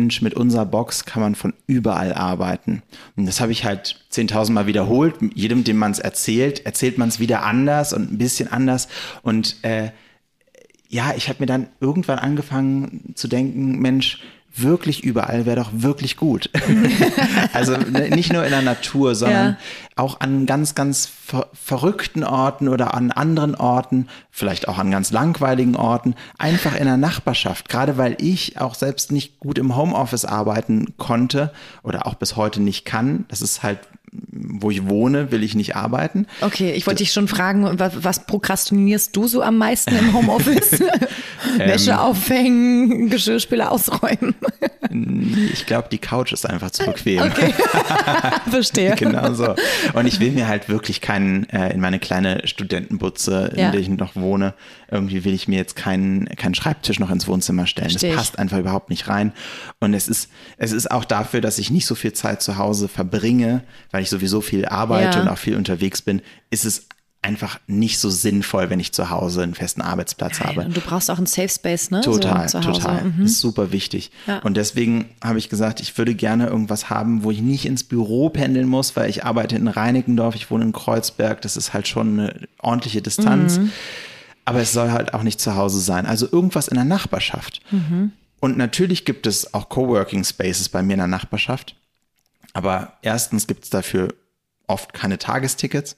[SPEAKER 1] Mensch, mit unserer Box kann man von überall arbeiten. Und das habe ich halt 10.000 Mal wiederholt. Jedem, dem man es erzählt man es wieder anders und ein bisschen anders. Und ich habe mir dann irgendwann angefangen zu denken, Mensch, wirklich überall wäre doch wirklich gut. Also nicht nur in der Natur, sondern auch an ganz, ganz verrückten Orten oder an anderen Orten, vielleicht auch an ganz langweiligen Orten, einfach in der Nachbarschaft. Gerade weil ich auch selbst nicht gut im Homeoffice arbeiten konnte oder auch bis heute nicht kann. Das ist halt, wo ich wohne, will ich nicht arbeiten.
[SPEAKER 2] Okay, ich wollte dich schon fragen, was prokrastinierst du so am meisten im Homeoffice? Wäsche aufhängen, Geschirrspüler ausräumen.
[SPEAKER 1] Ich glaube, die Couch ist einfach zu bequem.
[SPEAKER 2] Okay, verstehe.
[SPEAKER 1] Genau so. Und ich will mir halt wirklich keinen, in meine kleine Studentenbutze, in der ich noch wohne, irgendwie will ich mir jetzt keinen Schreibtisch noch ins Wohnzimmer stellen.
[SPEAKER 2] Verstehe.
[SPEAKER 1] Das passt einfach überhaupt nicht rein. Und es ist auch dafür, dass ich nicht so viel Zeit zu Hause verbringe, weil ich sowieso viel arbeite und auch viel unterwegs bin, ist es einfach nicht so sinnvoll, wenn ich zu Hause einen festen Arbeitsplatz habe.
[SPEAKER 2] Und du brauchst auch einen Safe Space, ne?
[SPEAKER 1] Total,
[SPEAKER 2] so zu Hause.
[SPEAKER 1] total. Das ist super wichtig. Ja. Und deswegen habe ich gesagt, ich würde gerne irgendwas haben, wo ich nicht ins Büro pendeln muss, weil ich arbeite in Reinickendorf, ich wohne in Kreuzberg, das ist halt schon eine ordentliche Distanz. Aber es soll halt auch nicht zu Hause sein. Also irgendwas in der Nachbarschaft. Und natürlich gibt es auch Coworking Spaces bei mir in der Nachbarschaft. Aber erstens gibt es dafür oft keine Tagestickets.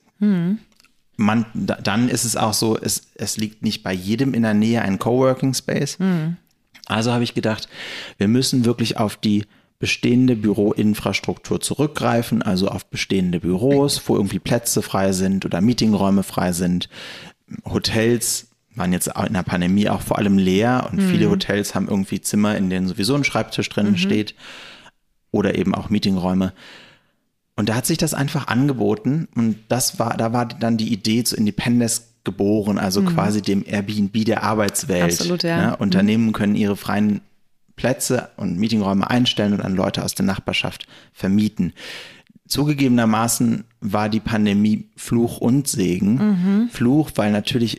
[SPEAKER 1] Dann ist es auch so, es liegt nicht bei jedem in der Nähe ein Coworking Space. Also habe ich gedacht, wir müssen wirklich auf die bestehende Büroinfrastruktur zurückgreifen, also auf bestehende Büros, wo irgendwie Plätze frei sind oder Meetingräume frei sind. Hotels waren jetzt in der Pandemie auch vor allem leer und viele Hotels haben irgendwie Zimmer, in denen sowieso ein Schreibtisch drin steht oder eben auch Meetingräume. Und da hat sich das einfach angeboten und da war dann die Idee zu Independence geboren, also quasi dem Airbnb der Arbeitswelt.
[SPEAKER 2] Absolut, ja.
[SPEAKER 1] Ne? Unternehmen können ihre freien Plätze und Meetingräume einstellen und an Leute aus der Nachbarschaft vermieten. Zugegebenermaßen war die Pandemie Fluch und Segen. Fluch, weil natürlich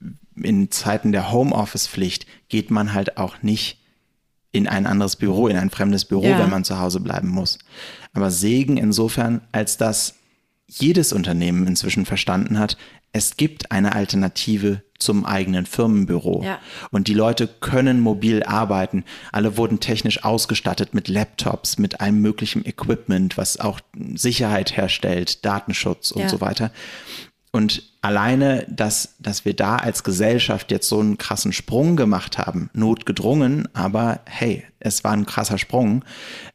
[SPEAKER 1] in Zeiten der Homeoffice-Pflicht geht man halt auch nicht in ein anderes Büro, in ein fremdes Büro, wenn man zu Hause bleiben muss. Aber Segen insofern, als dass jedes Unternehmen inzwischen verstanden hat, es gibt eine Alternative zum eigenen Firmenbüro. Ja. Und die Leute können mobil arbeiten. Alle wurden technisch ausgestattet mit Laptops, mit allem möglichen Equipment, was auch Sicherheit herstellt, Datenschutz und so weiter. Und alleine, dass wir da als Gesellschaft jetzt so einen krassen Sprung gemacht haben, notgedrungen, aber hey, es war ein krasser Sprung,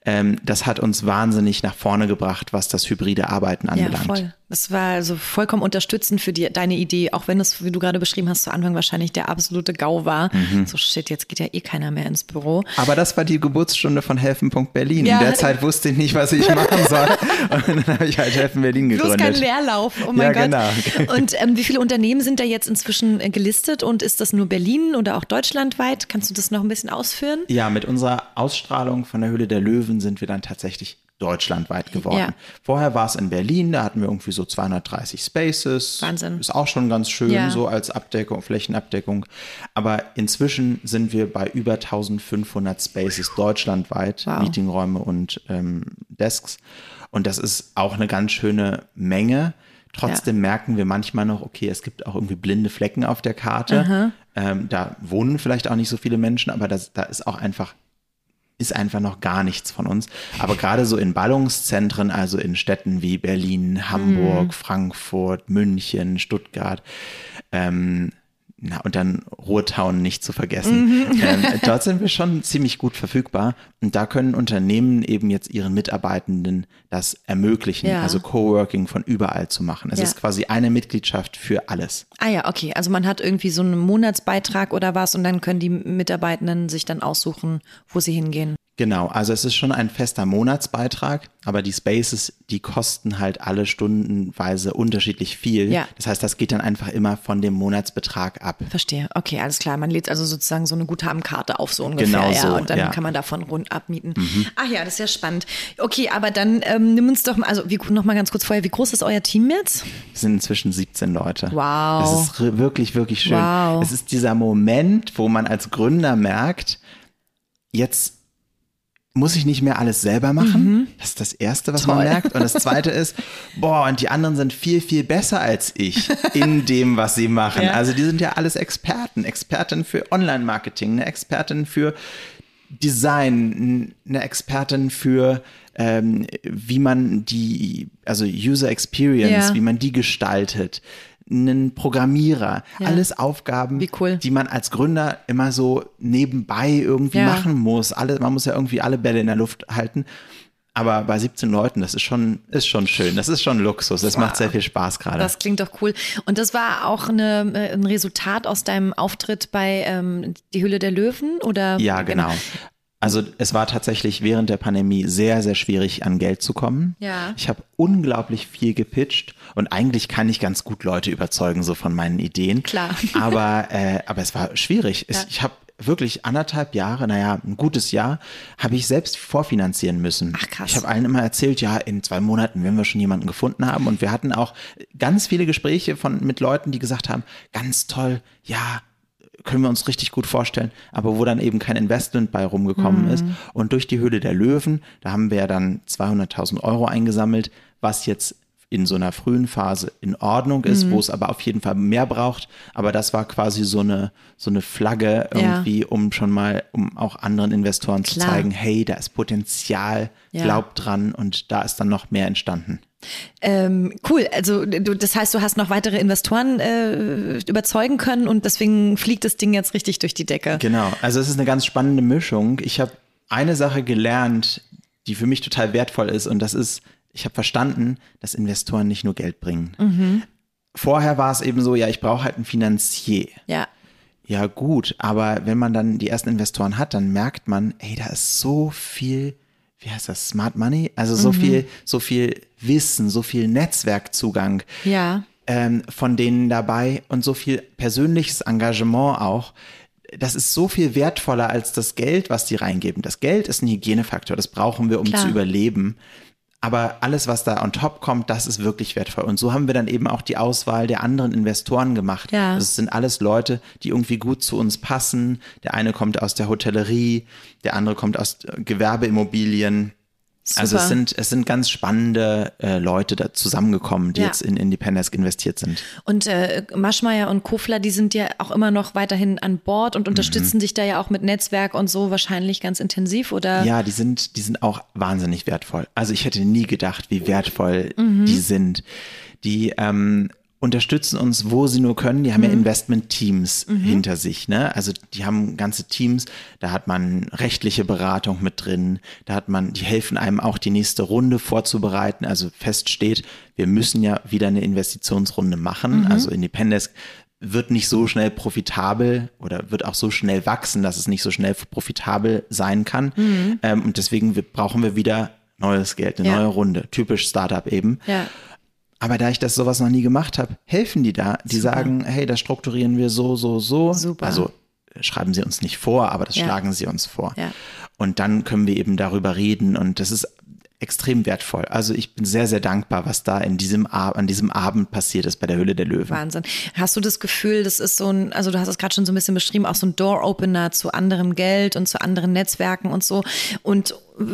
[SPEAKER 1] das hat uns wahnsinnig nach vorne gebracht, was das hybride Arbeiten anbelangt.
[SPEAKER 2] Ja, voll. Das war also vollkommen unterstützend für deine Idee, auch wenn es, wie du gerade beschrieben hast, zu Anfang wahrscheinlich der absolute GAU war. So shit, jetzt geht ja eh keiner mehr ins Büro.
[SPEAKER 1] Aber das war die Geburtsstunde von Helfen.Berlin. Ja. In der Zeit wusste ich nicht, was ich machen soll. Und dann habe ich halt Helfen Berlin gegründet.
[SPEAKER 2] Bloß kein Leerlauf, oh mein Gott.
[SPEAKER 1] Genau.
[SPEAKER 2] Und wie viele Unternehmen sind da jetzt inzwischen gelistet und ist das nur Berlin oder auch deutschlandweit? Kannst du das noch ein bisschen ausführen?
[SPEAKER 1] Ja, mit unserer Ausstrahlung von der Höhle der Löwen sind wir dann tatsächlich deutschlandweit geworden. Ja. Vorher war es in Berlin, da hatten wir irgendwie so 230 Spaces.
[SPEAKER 2] Wahnsinn.
[SPEAKER 1] Ist auch schon ganz schön, so als Abdeckung, Flächenabdeckung. Aber inzwischen sind wir bei über 1500 Spaces deutschlandweit, Meetingräume und Desks. Und das ist auch eine ganz schöne Menge. Trotzdem merken wir manchmal noch, okay, es gibt auch irgendwie blinde Flecken auf der Karte. Da wohnen vielleicht auch nicht so viele Menschen, aber da ist auch einfach noch gar nichts von uns. Aber gerade so in Ballungszentren, also in Städten wie Berlin, Hamburg, Frankfurt, München, Stuttgart, und dann Ruhrtown nicht zu vergessen. Dort sind wir schon ziemlich gut verfügbar und da können Unternehmen eben jetzt ihren Mitarbeitenden das ermöglichen, also Coworking von überall zu machen. Es ist quasi eine Mitgliedschaft für alles.
[SPEAKER 2] Ah ja, okay. Also man hat irgendwie so einen Monatsbeitrag oder was und dann können die Mitarbeitenden sich dann aussuchen, wo sie hingehen.
[SPEAKER 1] Genau, also es ist schon ein fester Monatsbeitrag, aber die Spaces, die kosten halt alle stundenweise unterschiedlich viel. Ja. Das heißt, das geht dann einfach immer von dem Monatsbetrag ab.
[SPEAKER 2] Verstehe, okay, alles klar. Man lädt also sozusagen so eine Guthabenkarte auf so ungefähr.
[SPEAKER 1] Genau so,
[SPEAKER 2] und dann kann man davon rund abmieten. Ach ja, das ist ja spannend. Okay, aber dann nimm uns doch mal, also noch mal ganz kurz vorher, wie groß ist euer Team jetzt?
[SPEAKER 1] Es sind inzwischen 17 Leute.
[SPEAKER 2] Wow.
[SPEAKER 1] Das ist wirklich, wirklich schön.
[SPEAKER 2] Wow.
[SPEAKER 1] Es ist dieser Moment, wo man als Gründer merkt, jetzt muss ich nicht mehr alles selber machen. Das ist das Erste, was man merkt. Und das Zweite ist, und die anderen sind viel, viel besser als ich in dem, was sie machen. Ja. Also die sind ja alles Experten für Online-Marketing, eine Expertin für Design, eine Expertin für wie man also User Experience, wie man die gestaltet, einen Programmierer, alles Aufgaben, die man als Gründer immer so nebenbei irgendwie machen muss. Man muss ja irgendwie alle Bälle in der Luft halten. Aber bei 17 Leuten, das ist schon schön. Das ist schon Luxus. Das macht sehr viel Spaß gerade.
[SPEAKER 2] Das klingt doch cool. Und das war auch ein Resultat aus deinem Auftritt bei Die Höhle der Löwen? Oder?
[SPEAKER 1] Ja, genau. Also es war tatsächlich während der Pandemie sehr, sehr schwierig, an Geld zu kommen. Ja. Ich habe unglaublich viel gepitcht und eigentlich kann ich ganz gut Leute überzeugen, so von meinen Ideen.
[SPEAKER 2] Klar.
[SPEAKER 1] Aber es war schwierig. Ich habe wirklich 1,5 Jahre, ein gutes Jahr, habe ich selbst vorfinanzieren müssen.
[SPEAKER 2] Ach krass.
[SPEAKER 1] Ich habe allen immer erzählt, in 2 Monaten, wenn wir schon jemanden gefunden haben. Und wir hatten auch ganz viele Gespräche mit Leuten, die gesagt haben, ganz toll, können wir uns richtig gut vorstellen, aber wo dann eben kein Investment bei rumgekommen ist. Und durch die Höhle der Löwen, da haben wir dann 200.000 Euro eingesammelt, was jetzt in so einer frühen Phase in Ordnung ist, wo es aber auf jeden Fall mehr braucht. Aber das war quasi so eine Flagge irgendwie, um auch anderen Investoren zu zeigen, hey, da ist Potenzial, glaubt dran, und da ist dann noch mehr entstanden.
[SPEAKER 2] Cool, also das heißt, du hast noch weitere Investoren überzeugen können und deswegen fliegt das Ding jetzt richtig durch die Decke.
[SPEAKER 1] Genau, also es ist eine ganz spannende Mischung. Ich habe eine Sache gelernt, die für mich total wertvoll ist, und das ist, ich habe verstanden, dass Investoren nicht nur Geld bringen. Vorher war es eben so, ich brauche halt einen Finanzier. Ja gut, aber wenn man dann die ersten Investoren hat, dann merkt man, da ist so viel, wie heißt das, Smart Money? Also so viel Wissen, so viel Netzwerkzugang von denen dabei und so viel persönliches Engagement auch. Das ist so viel wertvoller als das Geld, was die reingeben. Das Geld ist ein Hygienefaktor, das brauchen wir, um zu überleben. Aber alles, was da on top kommt, das ist wirklich wertvoll. Und so haben wir dann eben auch die Auswahl der anderen Investoren gemacht.
[SPEAKER 2] Ja.
[SPEAKER 1] Also es sind alles Leute, die irgendwie gut zu uns passen. Der eine kommt aus der Hotellerie, der andere kommt aus Gewerbeimmobilien. Super. Also es sind ganz spannende Leute da zusammengekommen, die jetzt in Independesk investiert sind.
[SPEAKER 2] Und Maschmeyer und Kofler, die sind ja auch immer noch weiterhin an Bord und unterstützen dich da ja auch mit Netzwerk und so wahrscheinlich ganz intensiv, oder?
[SPEAKER 1] Ja, die sind auch wahnsinnig wertvoll. Also ich hätte nie gedacht, wie wertvoll die sind. Die unterstützen uns, wo sie nur können. Die haben ja Investment-Teams hinter sich, ne? Also die haben ganze Teams, da hat man rechtliche Beratung mit drin, die helfen einem auch, die nächste Runde vorzubereiten. Also fest steht, wir müssen ja wieder eine Investitionsrunde machen. Also Independesk wird nicht so schnell profitabel oder wird auch so schnell wachsen, dass es nicht so schnell profitabel sein kann. Und deswegen brauchen wir wieder neues Geld, eine neue Runde. Typisch Startup eben. Ja. Aber da ich sowas noch nie gemacht habe, helfen die da. Die sagen, hey, das strukturieren wir so.
[SPEAKER 2] Super.
[SPEAKER 1] Also schreiben sie uns nicht vor, aber das schlagen sie uns vor. Ja. Und dann können wir eben darüber reden, und das ist extrem wertvoll. Also ich bin sehr, sehr dankbar, was da an diesem Abend passiert ist bei der Höhle der Löwen.
[SPEAKER 2] Wahnsinn. hast du das Gefühl, das ist also du hast es gerade schon so ein bisschen beschrieben, auch so ein Door-Opener zu anderem Geld und zu anderen Netzwerken und so, und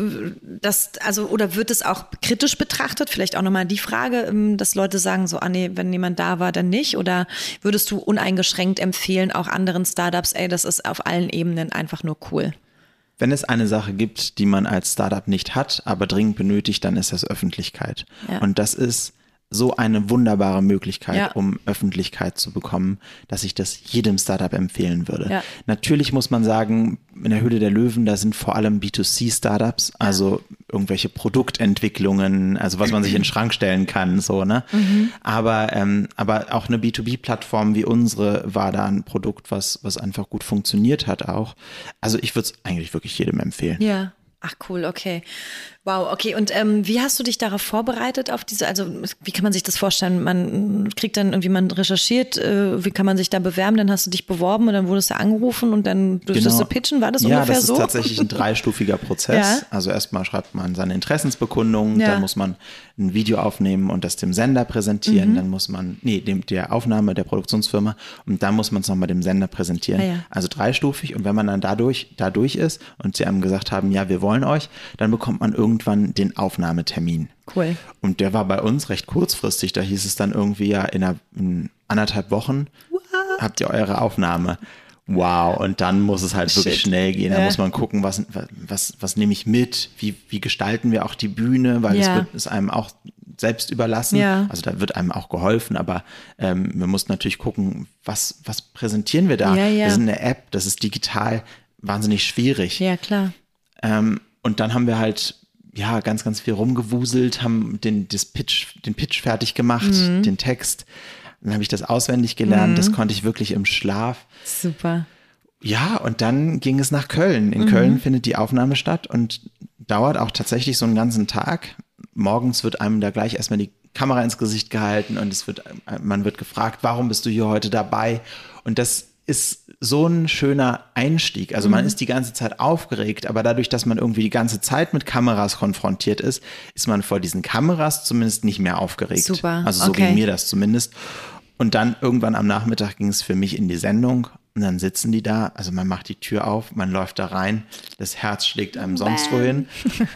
[SPEAKER 2] oder wird es auch kritisch betrachtet? Vielleicht auch nochmal die Frage, dass Leute sagen so, nee, wenn jemand da war, dann nicht, oder würdest du uneingeschränkt empfehlen, auch anderen Startups, das ist auf allen Ebenen einfach nur cool?
[SPEAKER 1] Wenn es eine Sache gibt, die man als Startup nicht hat, aber dringend benötigt, dann ist das Öffentlichkeit. Ja. Und das ist so eine wunderbare Möglichkeit, um Öffentlichkeit zu bekommen, dass ich das jedem Startup empfehlen würde. Ja. Natürlich muss man sagen, in der Höhle der Löwen, da sind vor allem B2C-Startups, also irgendwelche Produktentwicklungen, also was man sich in den Schrank stellen kann, so, ne? Aber auch eine B2B-Plattform wie unsere war da ein Produkt, was einfach gut funktioniert hat auch. Also ich würde es eigentlich wirklich jedem empfehlen.
[SPEAKER 2] Ja. Ach cool, okay. Wow, okay. Und wie hast du dich darauf vorbereitet, auf also wie kann man sich das vorstellen? Man kriegt dann irgendwie, man recherchiert, wie kann man sich da bewerben? Dann hast du dich beworben und dann wurdest du angerufen und dann durftest du pitchen. War das ungefähr so? Ja, das ist
[SPEAKER 1] tatsächlich ein 3-stufiger Prozess. Ja. Also erstmal schreibt man seine Interessensbekundung, dann muss man ein Video aufnehmen und das dem Sender präsentieren. Dann muss man, der Aufnahme der Produktionsfirma, und dann muss man es nochmal dem Sender präsentieren. Also 3-stufig, und wenn man dann dadurch ist und sie einem gesagt haben, ja, wir wollen wollen euch, dann bekommt man irgendwann den Aufnahmetermin.
[SPEAKER 2] Cool.
[SPEAKER 1] Und der war bei uns recht kurzfristig. Da hieß es dann irgendwie ja in 1,5 Wochen habt ihr eure Aufnahme. Wow, und dann muss es halt wirklich schnell gehen. Da muss man gucken, was nehme ich mit, wie gestalten wir auch die Bühne, weil es wird es einem auch selbst überlassen. Ja. Also da wird einem auch geholfen, aber wir mussten natürlich gucken, was präsentieren wir da? Wir sind eine App, das ist digital wahnsinnig schwierig.
[SPEAKER 2] Ja, klar.
[SPEAKER 1] Und dann haben wir halt ganz, ganz viel rumgewuselt, haben den Pitch fertig gemacht, den Text. Dann habe ich das auswendig gelernt, das konnte ich wirklich im Schlaf.
[SPEAKER 2] Super.
[SPEAKER 1] Ja, und dann ging es nach Köln. In Köln findet die Aufnahme statt und dauert auch tatsächlich so einen ganzen Tag. Morgens wird einem da gleich erstmal die Kamera ins Gesicht gehalten und man wird gefragt, warum bist du hier heute dabei? Und das ist so ein schöner Einstieg. Also man ist die ganze Zeit aufgeregt, aber dadurch, dass man irgendwie die ganze Zeit mit Kameras konfrontiert ist man vor diesen Kameras zumindest nicht mehr aufgeregt.
[SPEAKER 2] Super.
[SPEAKER 1] Also so ging mir das zumindest. Und dann irgendwann am Nachmittag ging es für mich in die Sendung und dann sitzen die da, also man macht die Tür auf, man läuft da rein, das Herz schlägt einem sonst wohin.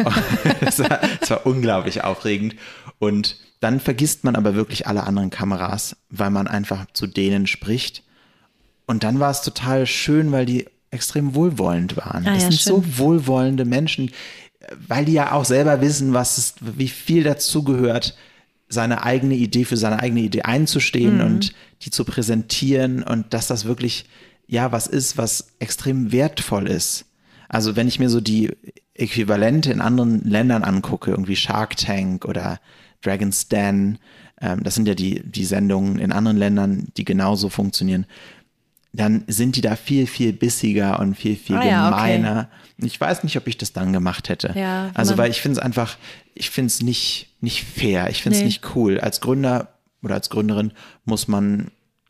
[SPEAKER 1] Es war unglaublich aufregend und dann vergisst man aber wirklich alle anderen Kameras, weil man einfach zu denen spricht. Und dann war es total schön, weil die extrem wohlwollend waren. Das sind so wohlwollende Menschen, weil die ja auch selber wissen, wie viel dazu gehört, für seine eigene Idee einzustehen und die zu präsentieren und dass das wirklich was ist, was extrem wertvoll ist. Also wenn ich mir so die Äquivalente in anderen Ländern angucke, irgendwie Shark Tank oder Dragon's Den, das sind ja die Sendungen in anderen Ländern, die genauso funktionieren, dann sind die da viel, viel bissiger und viel, viel gemeiner. Okay. Ich weiß nicht, ob ich das dann gemacht hätte. Ja, weil ich finde es nicht fair. Ich finde es nicht cool. Als Gründer oder als Gründerin muss man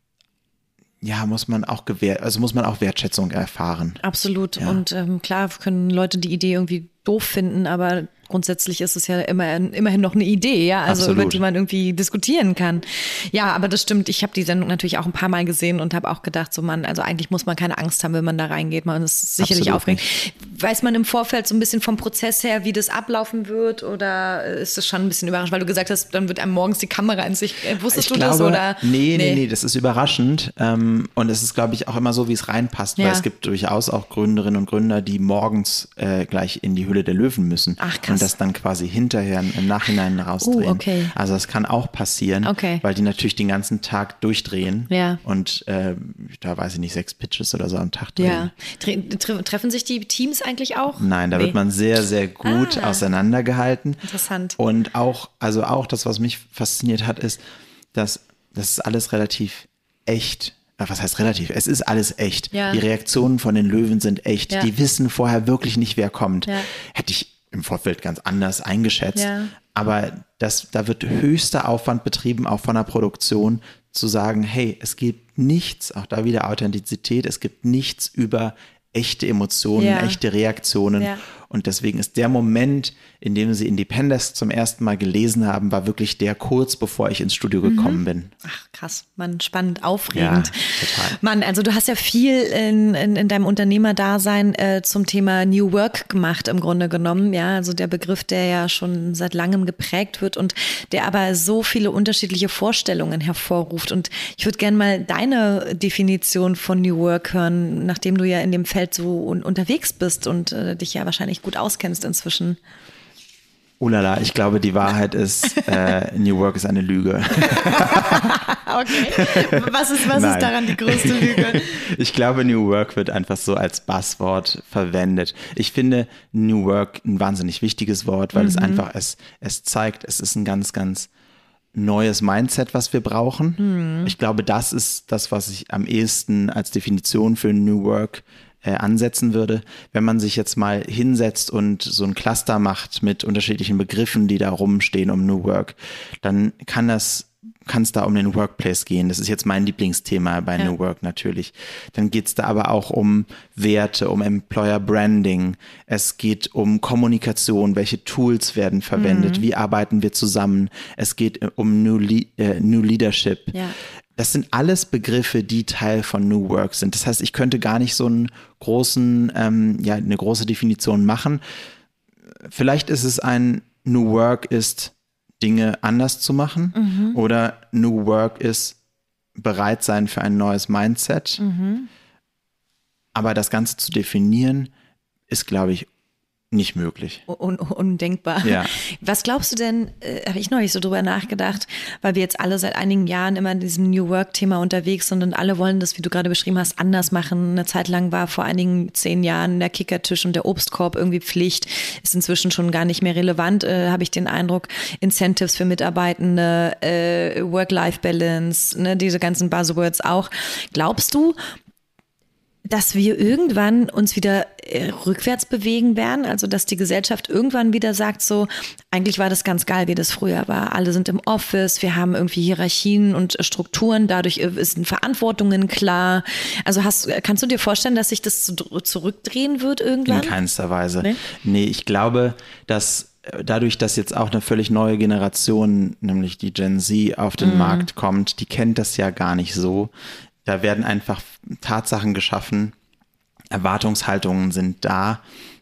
[SPEAKER 1] auch Wertschätzung erfahren.
[SPEAKER 2] Absolut. Ja. Und klar können Leute die Idee irgendwie doof finden, aber grundsätzlich ist es ja immerhin noch eine Idee, ja, also
[SPEAKER 1] Absolut.
[SPEAKER 2] Über die man irgendwie diskutieren kann. Ja, aber das stimmt. Ich habe die Sendung natürlich auch ein paar Mal gesehen und habe auch gedacht, so also eigentlich muss man keine Angst haben, wenn man da reingeht. Man ist sicherlich aufregend. Weiß man im Vorfeld so ein bisschen vom Prozess her, wie das ablaufen wird, oder ist das schon ein bisschen überraschend, weil du gesagt hast, dann wird einem morgens die Kamera in sich. Wusstest du das oder?
[SPEAKER 1] Nee, das ist überraschend. Und es ist, glaube ich, auch immer so, wie es reinpasst, weil es gibt durchaus auch Gründerinnen und Gründer, die morgens gleich in die Höhle der Löwen müssen. Ach, krass. Und das dann quasi hinterher im Nachhinein rausdrehen.
[SPEAKER 2] Okay.
[SPEAKER 1] Also das kann auch passieren, weil die natürlich den ganzen Tag durchdrehen und da weiß ich nicht, 6 Pitches oder so am Tag drehen.
[SPEAKER 2] Ja. Treffen sich die Teams eigentlich auch?
[SPEAKER 1] Nein, da wird man sehr, sehr gut auseinandergehalten.
[SPEAKER 2] Interessant.
[SPEAKER 1] Und auch das, was mich fasziniert hat, ist, dass das ist alles relativ echt. Was heißt relativ? Es ist alles echt. Ja. Die Reaktionen von den Löwen sind echt. Ja. Die wissen vorher wirklich nicht, wer kommt. Ja. Hätte ich im Vorfeld ganz anders eingeschätzt. Ja. Aber da wird höchster Aufwand betrieben, auch von der Produktion, zu sagen, hey, es gibt nichts, auch da wieder Authentizität, es gibt nichts über echte Emotionen, echte Reaktionen. Ja. Und deswegen ist der Moment, in dem sie Independence zum ersten Mal gelesen haben, war wirklich der kurz bevor ich ins Studio gekommen bin.
[SPEAKER 2] Ach krass, Mann, spannend, aufregend.
[SPEAKER 1] Ja, total.
[SPEAKER 2] Mann, also du hast ja viel in deinem Unternehmerdasein zum Thema New Work gemacht im Grunde genommen. Ja, also der Begriff, der ja schon seit langem geprägt wird und der aber so viele unterschiedliche Vorstellungen hervorruft. Und ich würde gerne mal deine Definition von New Work hören, nachdem du ja in dem Feld so unterwegs bist und dich ja wahrscheinlich gut auskennst inzwischen.
[SPEAKER 1] Ulala, ich glaube, die Wahrheit ist, New Work ist eine Lüge.
[SPEAKER 2] Okay, was ist daran die größte Lüge?
[SPEAKER 1] Ich glaube, New Work wird einfach so als Buzzword verwendet. Ich finde New Work ein wahnsinnig wichtiges Wort, weil es einfach, es zeigt, es ist ein ganz, ganz neues Mindset, was wir brauchen. Ich glaube, das ist das, was ich am ehesten als Definition für New Work ansetzen würde. Wenn man sich jetzt mal hinsetzt und so ein Cluster macht mit unterschiedlichen Begriffen, die da rumstehen um New Work, dann kann es da um den Workplace gehen. Das ist jetzt mein Lieblingsthema bei New Work natürlich. Dann geht es da aber auch um Werte, um Employer Branding. Es geht um Kommunikation. Welche Tools werden verwendet? Wie arbeiten wir zusammen? Es geht um New Leadership. Ja. Das sind alles Begriffe, die Teil von New Work sind. Das heißt, ich könnte gar nicht so eine große Definition machen. vielleicht ist es ein New Work ist, Dinge anders zu machen oder New Work ist bereit sein für ein neues Mindset. Aber das Ganze zu definieren, ist, glaube ich, nicht möglich.
[SPEAKER 2] Undenkbar.
[SPEAKER 1] Ja.
[SPEAKER 2] Was glaubst du denn, habe ich neulich so drüber nachgedacht, weil wir jetzt alle seit einigen Jahren immer in diesem New Work-Thema unterwegs sind und alle wollen das, wie du gerade beschrieben hast, anders machen. Eine Zeit lang war vor einigen 10 Jahren der Kickertisch und der Obstkorb irgendwie Pflicht, ist inzwischen schon gar nicht mehr relevant, habe ich den Eindruck. Incentives für Mitarbeitende, Work-Life-Balance, ne, diese ganzen Buzzwords auch. Glaubst du, dass wir irgendwann uns wieder rückwärts bewegen werden, also dass die Gesellschaft irgendwann wieder sagt so, eigentlich war das ganz geil, wie das früher war. Alle sind im Office, wir haben irgendwie Hierarchien und Strukturen, dadurch sind Verantwortungen klar. Also kannst du dir vorstellen, dass sich das zurückdrehen wird irgendwann?
[SPEAKER 1] In keinster Weise. Nee, ich glaube, dass dadurch, dass jetzt auch eine völlig neue Generation, nämlich die Gen Z, auf den Markt kommt, die kennt das ja gar nicht so. Da werden einfach Tatsachen geschaffen, Erwartungshaltungen sind da.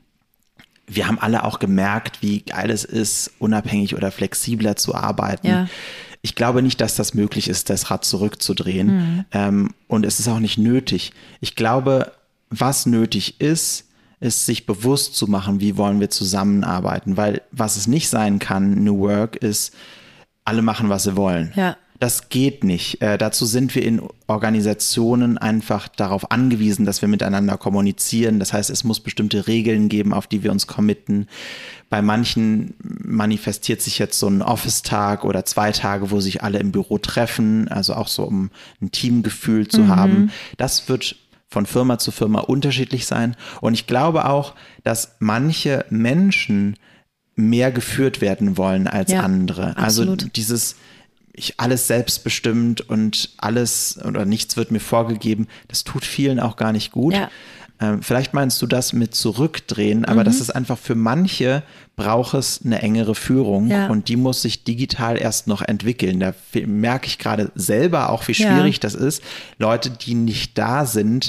[SPEAKER 1] Wir haben alle auch gemerkt, wie geil es ist, unabhängig oder flexibler zu arbeiten. Ja. Ich glaube nicht, dass das möglich ist, das Rad zurückzudrehen. Und es ist auch nicht nötig. Ich glaube, was nötig ist sich bewusst zu machen, wie wollen wir zusammenarbeiten. Weil was es nicht sein kann, New Work, ist, alle machen, was sie wollen. Ja. Das geht nicht. Dazu sind wir in Organisationen einfach darauf angewiesen, dass wir miteinander kommunizieren. Das heißt, es muss bestimmte Regeln geben, auf die wir uns committen. Bei manchen manifestiert sich jetzt so ein Office-Tag oder 2 Tage, wo sich alle im Büro treffen, also auch so, um ein Teamgefühl zu haben. Das wird von Firma zu Firma unterschiedlich sein. Und ich glaube auch, dass manche Menschen mehr geführt werden wollen als andere.
[SPEAKER 2] Absolut.
[SPEAKER 1] Also dieses alles selbstbestimmt und alles oder nichts wird mir vorgegeben, das tut vielen auch gar nicht gut. Ja. Vielleicht meinst du das mit zurückdrehen, aber das ist einfach für manche braucht es eine engere Führung und die muss sich digital erst noch entwickeln. Da merke ich gerade selber auch, wie schwierig das ist. Leute, die nicht da sind,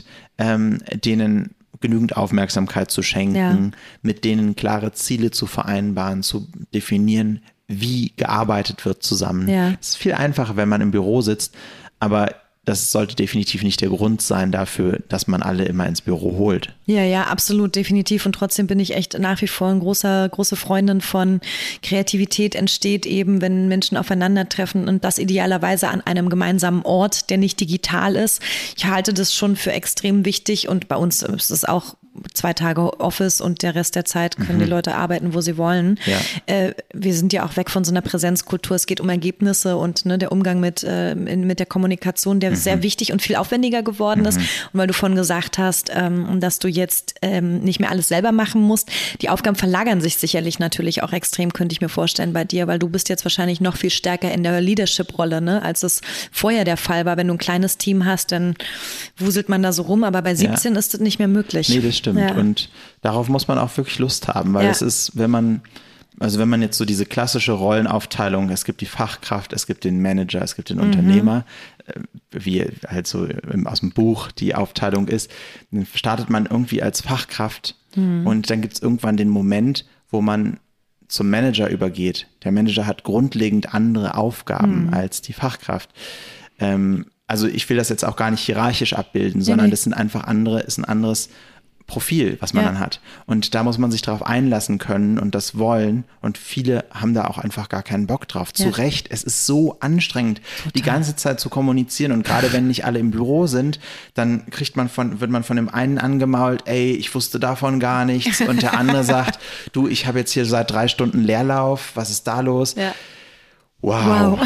[SPEAKER 1] denen genügend Aufmerksamkeit zu schenken, mit denen klare Ziele zu vereinbaren, zu definieren, wie gearbeitet wird zusammen. Es ist viel einfacher, wenn man im Büro sitzt, aber das sollte definitiv nicht der Grund sein dafür, dass man alle immer ins Büro holt.
[SPEAKER 2] Ja, absolut, definitiv. Und trotzdem bin ich echt nach wie vor eine große Freundin von Kreativität entsteht eben, wenn Menschen aufeinandertreffen und das idealerweise an einem gemeinsamen Ort, der nicht digital ist. Ich halte das schon für extrem wichtig und bei uns ist es auch 2 Tage Office und der Rest der Zeit können die Leute arbeiten, wo sie wollen. Ja. Wir sind ja auch weg von so einer Präsenzkultur. Es geht um Ergebnisse und der Umgang mit der Kommunikation, der sehr wichtig und viel aufwendiger geworden ist. Und weil du vorhin gesagt hast, dass du jetzt nicht mehr alles selber machen musst, die Aufgaben verlagern sich sicherlich natürlich auch extrem, könnte ich mir vorstellen bei dir, weil du bist jetzt wahrscheinlich noch viel stärker in der Leadership-Rolle, ne, als es vorher der Fall war. Wenn du ein kleines Team hast, dann wuselt man da so rum, aber bei 17 ist das nicht mehr möglich.
[SPEAKER 1] Nee, das stimmt. Ja. Und darauf muss man auch wirklich Lust haben, weil es ist, wenn man jetzt so diese klassische Rollenaufteilung, es gibt die Fachkraft, es gibt den Manager, es gibt den Unternehmer, wie halt so aus dem Buch die Aufteilung ist, dann startet man irgendwie als Fachkraft und dann gibt es irgendwann den Moment, wo man zum Manager übergeht. Der Manager hat grundlegend andere Aufgaben als die Fachkraft. Also ich will das jetzt auch gar nicht hierarchisch abbilden, sondern das sind einfach ist ein anderes Profil, was man dann hat. Und da muss man sich darauf einlassen können und das wollen. Und viele haben da auch einfach gar keinen Bock drauf. Zu Recht, es ist so anstrengend, die ganze Zeit zu kommunizieren. Und gerade wenn nicht alle im Büro sind, dann wird man von dem einen angemault, ey, ich wusste davon gar nichts. Und der andere sagt, du, ich habe jetzt hier seit 3 Stunden Leerlauf, was ist da los? Ja. Wow.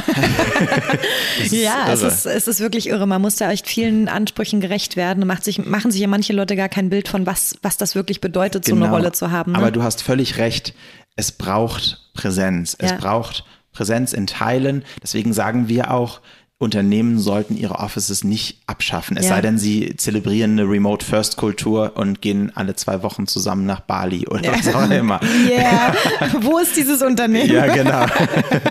[SPEAKER 2] Ja, es ist wirklich irre. Man muss da echt vielen Ansprüchen gerecht werden. Machen sich ja manche Leute gar kein Bild von, was das wirklich bedeutet, so eine Rolle zu haben. Ne?
[SPEAKER 1] Aber du hast völlig recht. Es braucht Präsenz. Es braucht Präsenz in Teilen. Deswegen sagen wir auch, Unternehmen sollten ihre Offices nicht abschaffen. Es sei denn, sie zelebrieren eine Remote-First-Kultur und gehen alle 2 Wochen zusammen nach Bali oder was auch immer.
[SPEAKER 2] Wo ist dieses Unternehmen?
[SPEAKER 1] Ja, genau.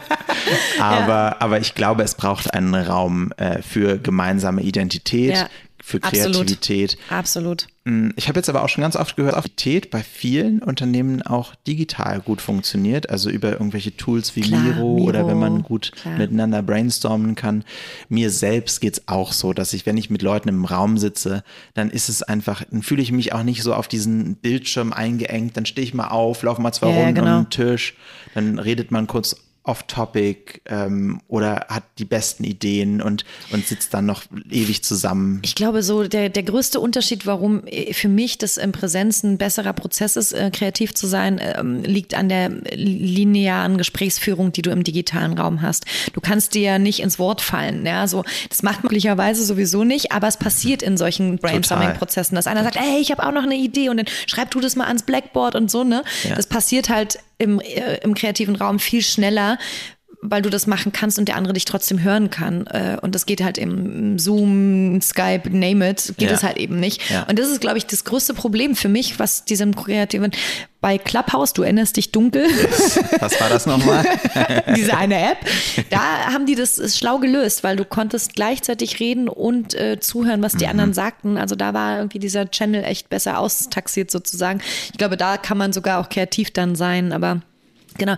[SPEAKER 1] Aber ich glaube, es braucht einen Raum für gemeinsame Identität, Kreativität.
[SPEAKER 2] Absolut.
[SPEAKER 1] Ich habe jetzt aber auch schon ganz oft gehört, dass Kreativität bei vielen Unternehmen auch digital gut funktioniert, also über irgendwelche Tools wie Miro oder wenn man gut miteinander brainstormen kann. Mir selbst geht's auch so, dass wenn ich mit Leuten im Raum sitze, dann ist es einfach, dann fühle ich mich auch nicht so auf diesen Bildschirm eingeengt, dann stehe ich mal auf, laufe mal 2 Runden um den Tisch, dann redet man kurz off-topic oder hat die besten Ideen und sitzt dann noch ewig zusammen.
[SPEAKER 2] Ich glaube, so der größte Unterschied, warum für mich das in Präsenz ein besserer Prozess ist, kreativ zu sein, liegt an der linearen Gesprächsführung, die du im digitalen Raum hast. Du kannst dir ja nicht ins Wort fallen. Ja? So, das macht man möglicherweise sowieso nicht, aber es passiert in solchen Brainstorming-Prozessen, dass einer sagt, hey, ich habe auch noch eine Idee und dann schreib du das mal ans Blackboard und so. Ne? Ja. Das passiert halt im kreativen Raum viel schneller, weil du das machen kannst und der andere dich trotzdem hören kann. Und das geht halt im Zoom, Skype, name it, geht es halt eben nicht. Ja. Und das ist, glaube ich, das größte Problem für mich, was diesem kreativen, bei Clubhouse, du erinnerst dich dunkel.
[SPEAKER 1] Was war das nochmal?
[SPEAKER 2] Diese eine App. Da haben die das schlau gelöst, weil du konntest gleichzeitig reden und zuhören, was die anderen sagten. Also da war irgendwie dieser Channel echt besser austaxiert sozusagen. Ich glaube, da kann man sogar auch kreativ dann sein, aber genau.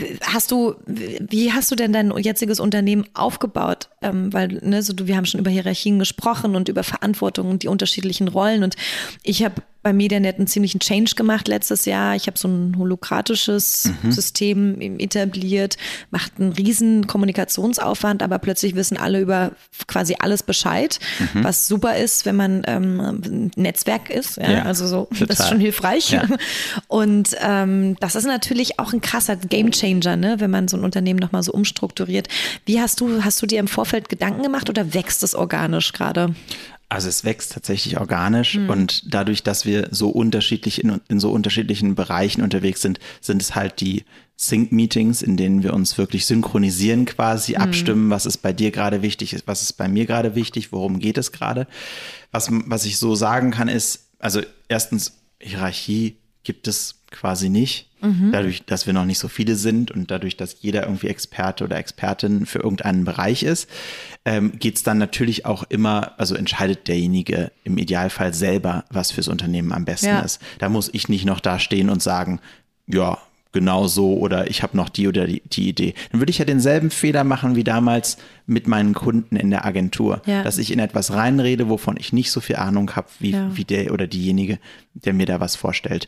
[SPEAKER 2] Wie hast du denn dein jetziges Unternehmen aufgebaut? Weil, wir haben schon über Hierarchien gesprochen und über Verantwortung und die unterschiedlichen Rollen. Und ich habe bei Medianet einen ziemlichen Change gemacht letztes Jahr. Ich habe so ein holokratisches System etabliert, macht einen riesen Kommunikationsaufwand, aber plötzlich wissen alle über quasi alles Bescheid, was super ist, wenn man ein Netzwerk ist. Ja? Also so, das ist schon hilfreich. Ja. Und das ist natürlich auch ein krasser Gamechanger, ne? Wenn man so ein Unternehmen nochmal so umstrukturiert. Wie hast du dir im Vorfeld Gedanken gemacht oder wächst es organisch gerade?
[SPEAKER 1] Also es wächst tatsächlich organisch und dadurch, dass wir so unterschiedlich in so unterschiedlichen Bereichen unterwegs sind, sind es halt die Sync-Meetings, in denen wir uns wirklich synchronisieren quasi, abstimmen, was ist bei dir gerade wichtig, was ist bei mir gerade wichtig, worum geht es gerade. Was ich so sagen kann ist, also erstens, Hierarchie gibt es quasi nicht. Dadurch, dass wir noch nicht so viele sind und dadurch, dass jeder irgendwie Experte oder Expertin für irgendeinen Bereich ist, geht es dann natürlich auch immer, also entscheidet derjenige im Idealfall selber, was fürs Unternehmen am besten ist. Da muss ich nicht noch da stehen und sagen, ja, genau so oder ich habe noch die oder die Idee. Dann würde ich ja denselben Fehler machen wie damals mit meinen Kunden in der Agentur, dass ich in etwas reinrede, wovon ich nicht so viel Ahnung habe, wie der oder diejenige, der mir da was vorstellt.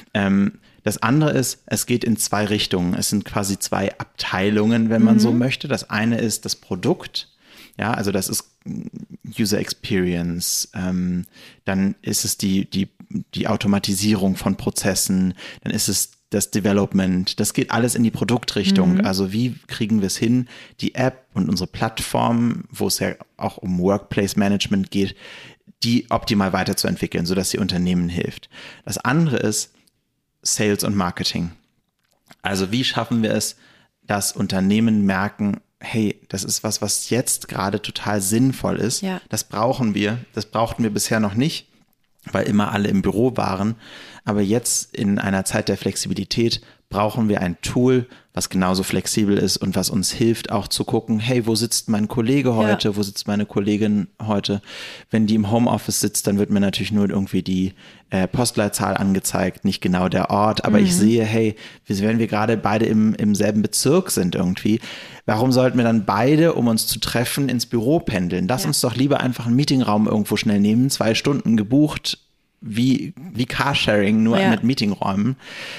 [SPEAKER 1] Das andere ist, es geht in 2 Richtungen. Es sind quasi 2 Abteilungen, wenn man so möchte. Das eine ist das Produkt. Ja, also das ist User Experience. Dann ist es die Automatisierung von Prozessen. Dann ist es das Development. Das geht alles in die Produktrichtung. Also wie kriegen wir es hin, die App und unsere Plattform, wo es ja auch um Workplace Management geht, die optimal weiterzuentwickeln, sodass sie Unternehmen hilft. Das andere ist Sales und Marketing. Also wie schaffen wir es, dass Unternehmen merken, hey, das ist was jetzt gerade total sinnvoll ist. Ja. Das brauchen wir. Das brauchten wir bisher noch nicht, weil immer alle im Büro waren. Aber jetzt in einer Zeit der Flexibilität brauchen wir ein Tool, was genauso flexibel ist und was uns hilft, auch zu gucken, hey, wo sitzt mein Kollege heute, wo sitzt meine Kollegin heute? Wenn die im Homeoffice sitzt, dann wird mir natürlich nur irgendwie die Postleitzahl angezeigt, nicht genau der Ort, aber ich sehe, hey, wenn wir gerade beide im selben Bezirk sind irgendwie, warum sollten wir dann beide, um uns zu treffen, ins Büro pendeln? Lass uns doch lieber einfach einen Meetingraum irgendwo schnell nehmen, 2 Stunden gebucht, wie Carsharing, nur mit Meetingräumen.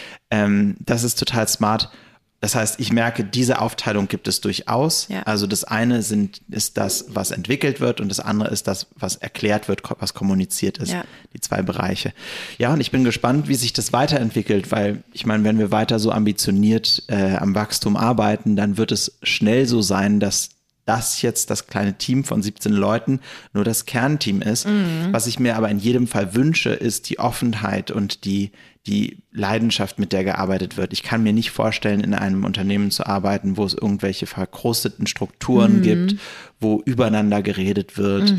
[SPEAKER 1] Das ist total smart. Das heißt, ich merke, diese Aufteilung gibt es durchaus. Ja. Also das eine ist das, was entwickelt wird und das andere ist das, was erklärt wird, was kommuniziert ist. Ja. Die 2 Bereiche. Ja, und ich bin gespannt, wie sich das weiterentwickelt, weil ich meine, wenn wir weiter so ambitioniert am Wachstum arbeiten, dann wird es schnell so sein, dass das jetzt das kleine Team von 17 Leuten nur das Kernteam ist. Was ich mir aber in jedem Fall wünsche, ist die Offenheit und die Leidenschaft, mit der gearbeitet wird. Ich kann mir nicht vorstellen, in einem Unternehmen zu arbeiten, wo es irgendwelche verkrusteten Strukturen gibt, wo übereinander geredet wird.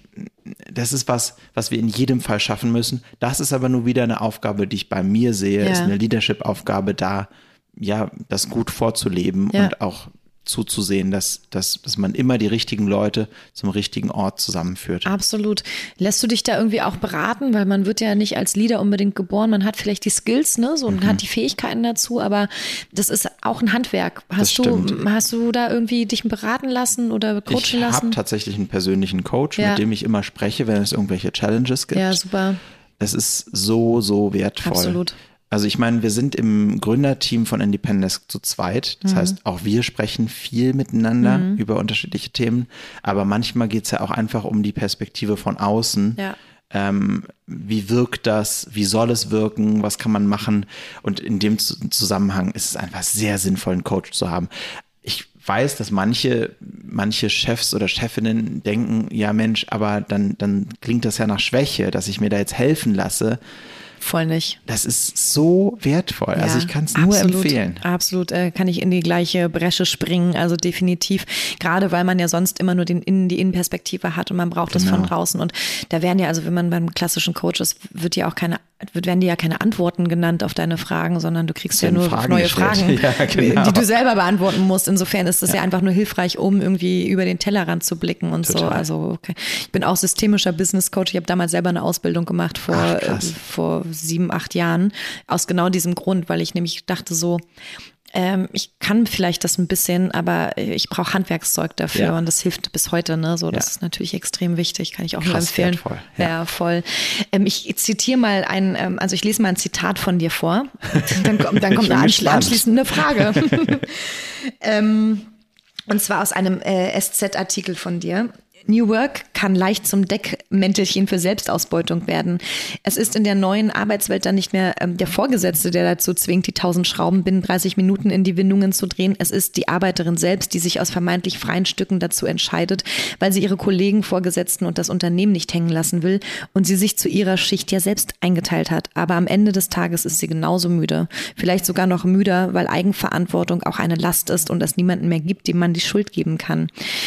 [SPEAKER 1] Das ist was wir in jedem Fall schaffen müssen. Das ist aber nur wieder eine Aufgabe, die ich bei mir sehe, ist eine Leadership-Aufgabe da, das gut vorzuleben und auch zuzusehen, dass man immer die richtigen Leute zum richtigen Ort zusammenführt.
[SPEAKER 2] Absolut. Lässt du dich da irgendwie auch beraten? Weil man wird ja nicht als Leader unbedingt geboren. Man hat vielleicht die Skills, ne, so, und hat die Fähigkeiten dazu, aber das ist auch ein Handwerk. Hast du da irgendwie dich beraten lassen oder coachen lassen?
[SPEAKER 1] Ich habe tatsächlich einen persönlichen Coach, mit dem ich immer spreche, wenn es irgendwelche Challenges gibt.
[SPEAKER 2] Ja, super.
[SPEAKER 1] Das ist so wertvoll.
[SPEAKER 2] Absolut.
[SPEAKER 1] Also ich meine, wir sind im Gründerteam von Independence zu zweit. Das heißt, auch wir sprechen viel miteinander über unterschiedliche Themen. Aber manchmal geht es ja auch einfach um die Perspektive von außen.
[SPEAKER 2] Ja.
[SPEAKER 1] Wie wirkt das? Wie soll es wirken? Was kann man machen? Und in dem Zusammenhang ist es einfach sehr sinnvoll, einen Coach zu haben. Ich weiß, dass manche Chefs oder Chefinnen denken, ja Mensch, aber dann klingt das ja nach Schwäche, dass ich mir da jetzt helfen lasse.
[SPEAKER 2] Voll nicht.
[SPEAKER 1] Das ist so wertvoll.
[SPEAKER 2] Ja,
[SPEAKER 1] also ich kann es nur empfehlen.
[SPEAKER 2] Absolut, kann ich in die gleiche Bresche springen, also definitiv. Gerade weil man ja sonst immer nur die Innenperspektive hat und man braucht das von draußen. Und da werden ja, also wenn man beim klassischen Coach ist, werden dir ja keine Antworten genannt auf deine Fragen, sondern du kriegst ja nur neue Fragen, die du selber beantworten musst. Insofern ist das ja einfach nur hilfreich, um irgendwie über den Tellerrand zu blicken und so. Also ich bin auch systemischer Business Coach. Ich habe damals selber eine Ausbildung gemacht vor 7-8 Jahren, aus genau diesem Grund, weil ich nämlich dachte so, ich kann vielleicht das ein bisschen, aber ich brauche Handwerkszeug dafür und das hilft bis heute, ne? So, das ist natürlich extrem wichtig, kann ich auch nur empfehlen.
[SPEAKER 1] Wertvoll.
[SPEAKER 2] Ja, voll. Ich zitiere mal also ich lese mal ein Zitat von dir vor. Dann kommt eine anschließende Frage. Und zwar aus einem SZ-Artikel von dir. New Work kann leicht zum Deckmäntelchen für Selbstausbeutung werden. Es ist in der neuen Arbeitswelt dann nicht mehr der Vorgesetzte, der dazu zwingt, die 1000 Schrauben binnen 30 Minuten in die Windungen zu drehen. Es ist die Arbeiterin selbst, die sich aus vermeintlich freien Stücken dazu entscheidet, weil sie ihre Kollegen, Vorgesetzten und das Unternehmen nicht hängen lassen will und sie sich zu ihrer Schicht ja selbst eingeteilt hat. Aber am Ende des Tages ist sie genauso müde. Vielleicht sogar noch müder, weil Eigenverantwortung auch eine Last ist und es niemanden mehr gibt, dem man die Schuld geben kann.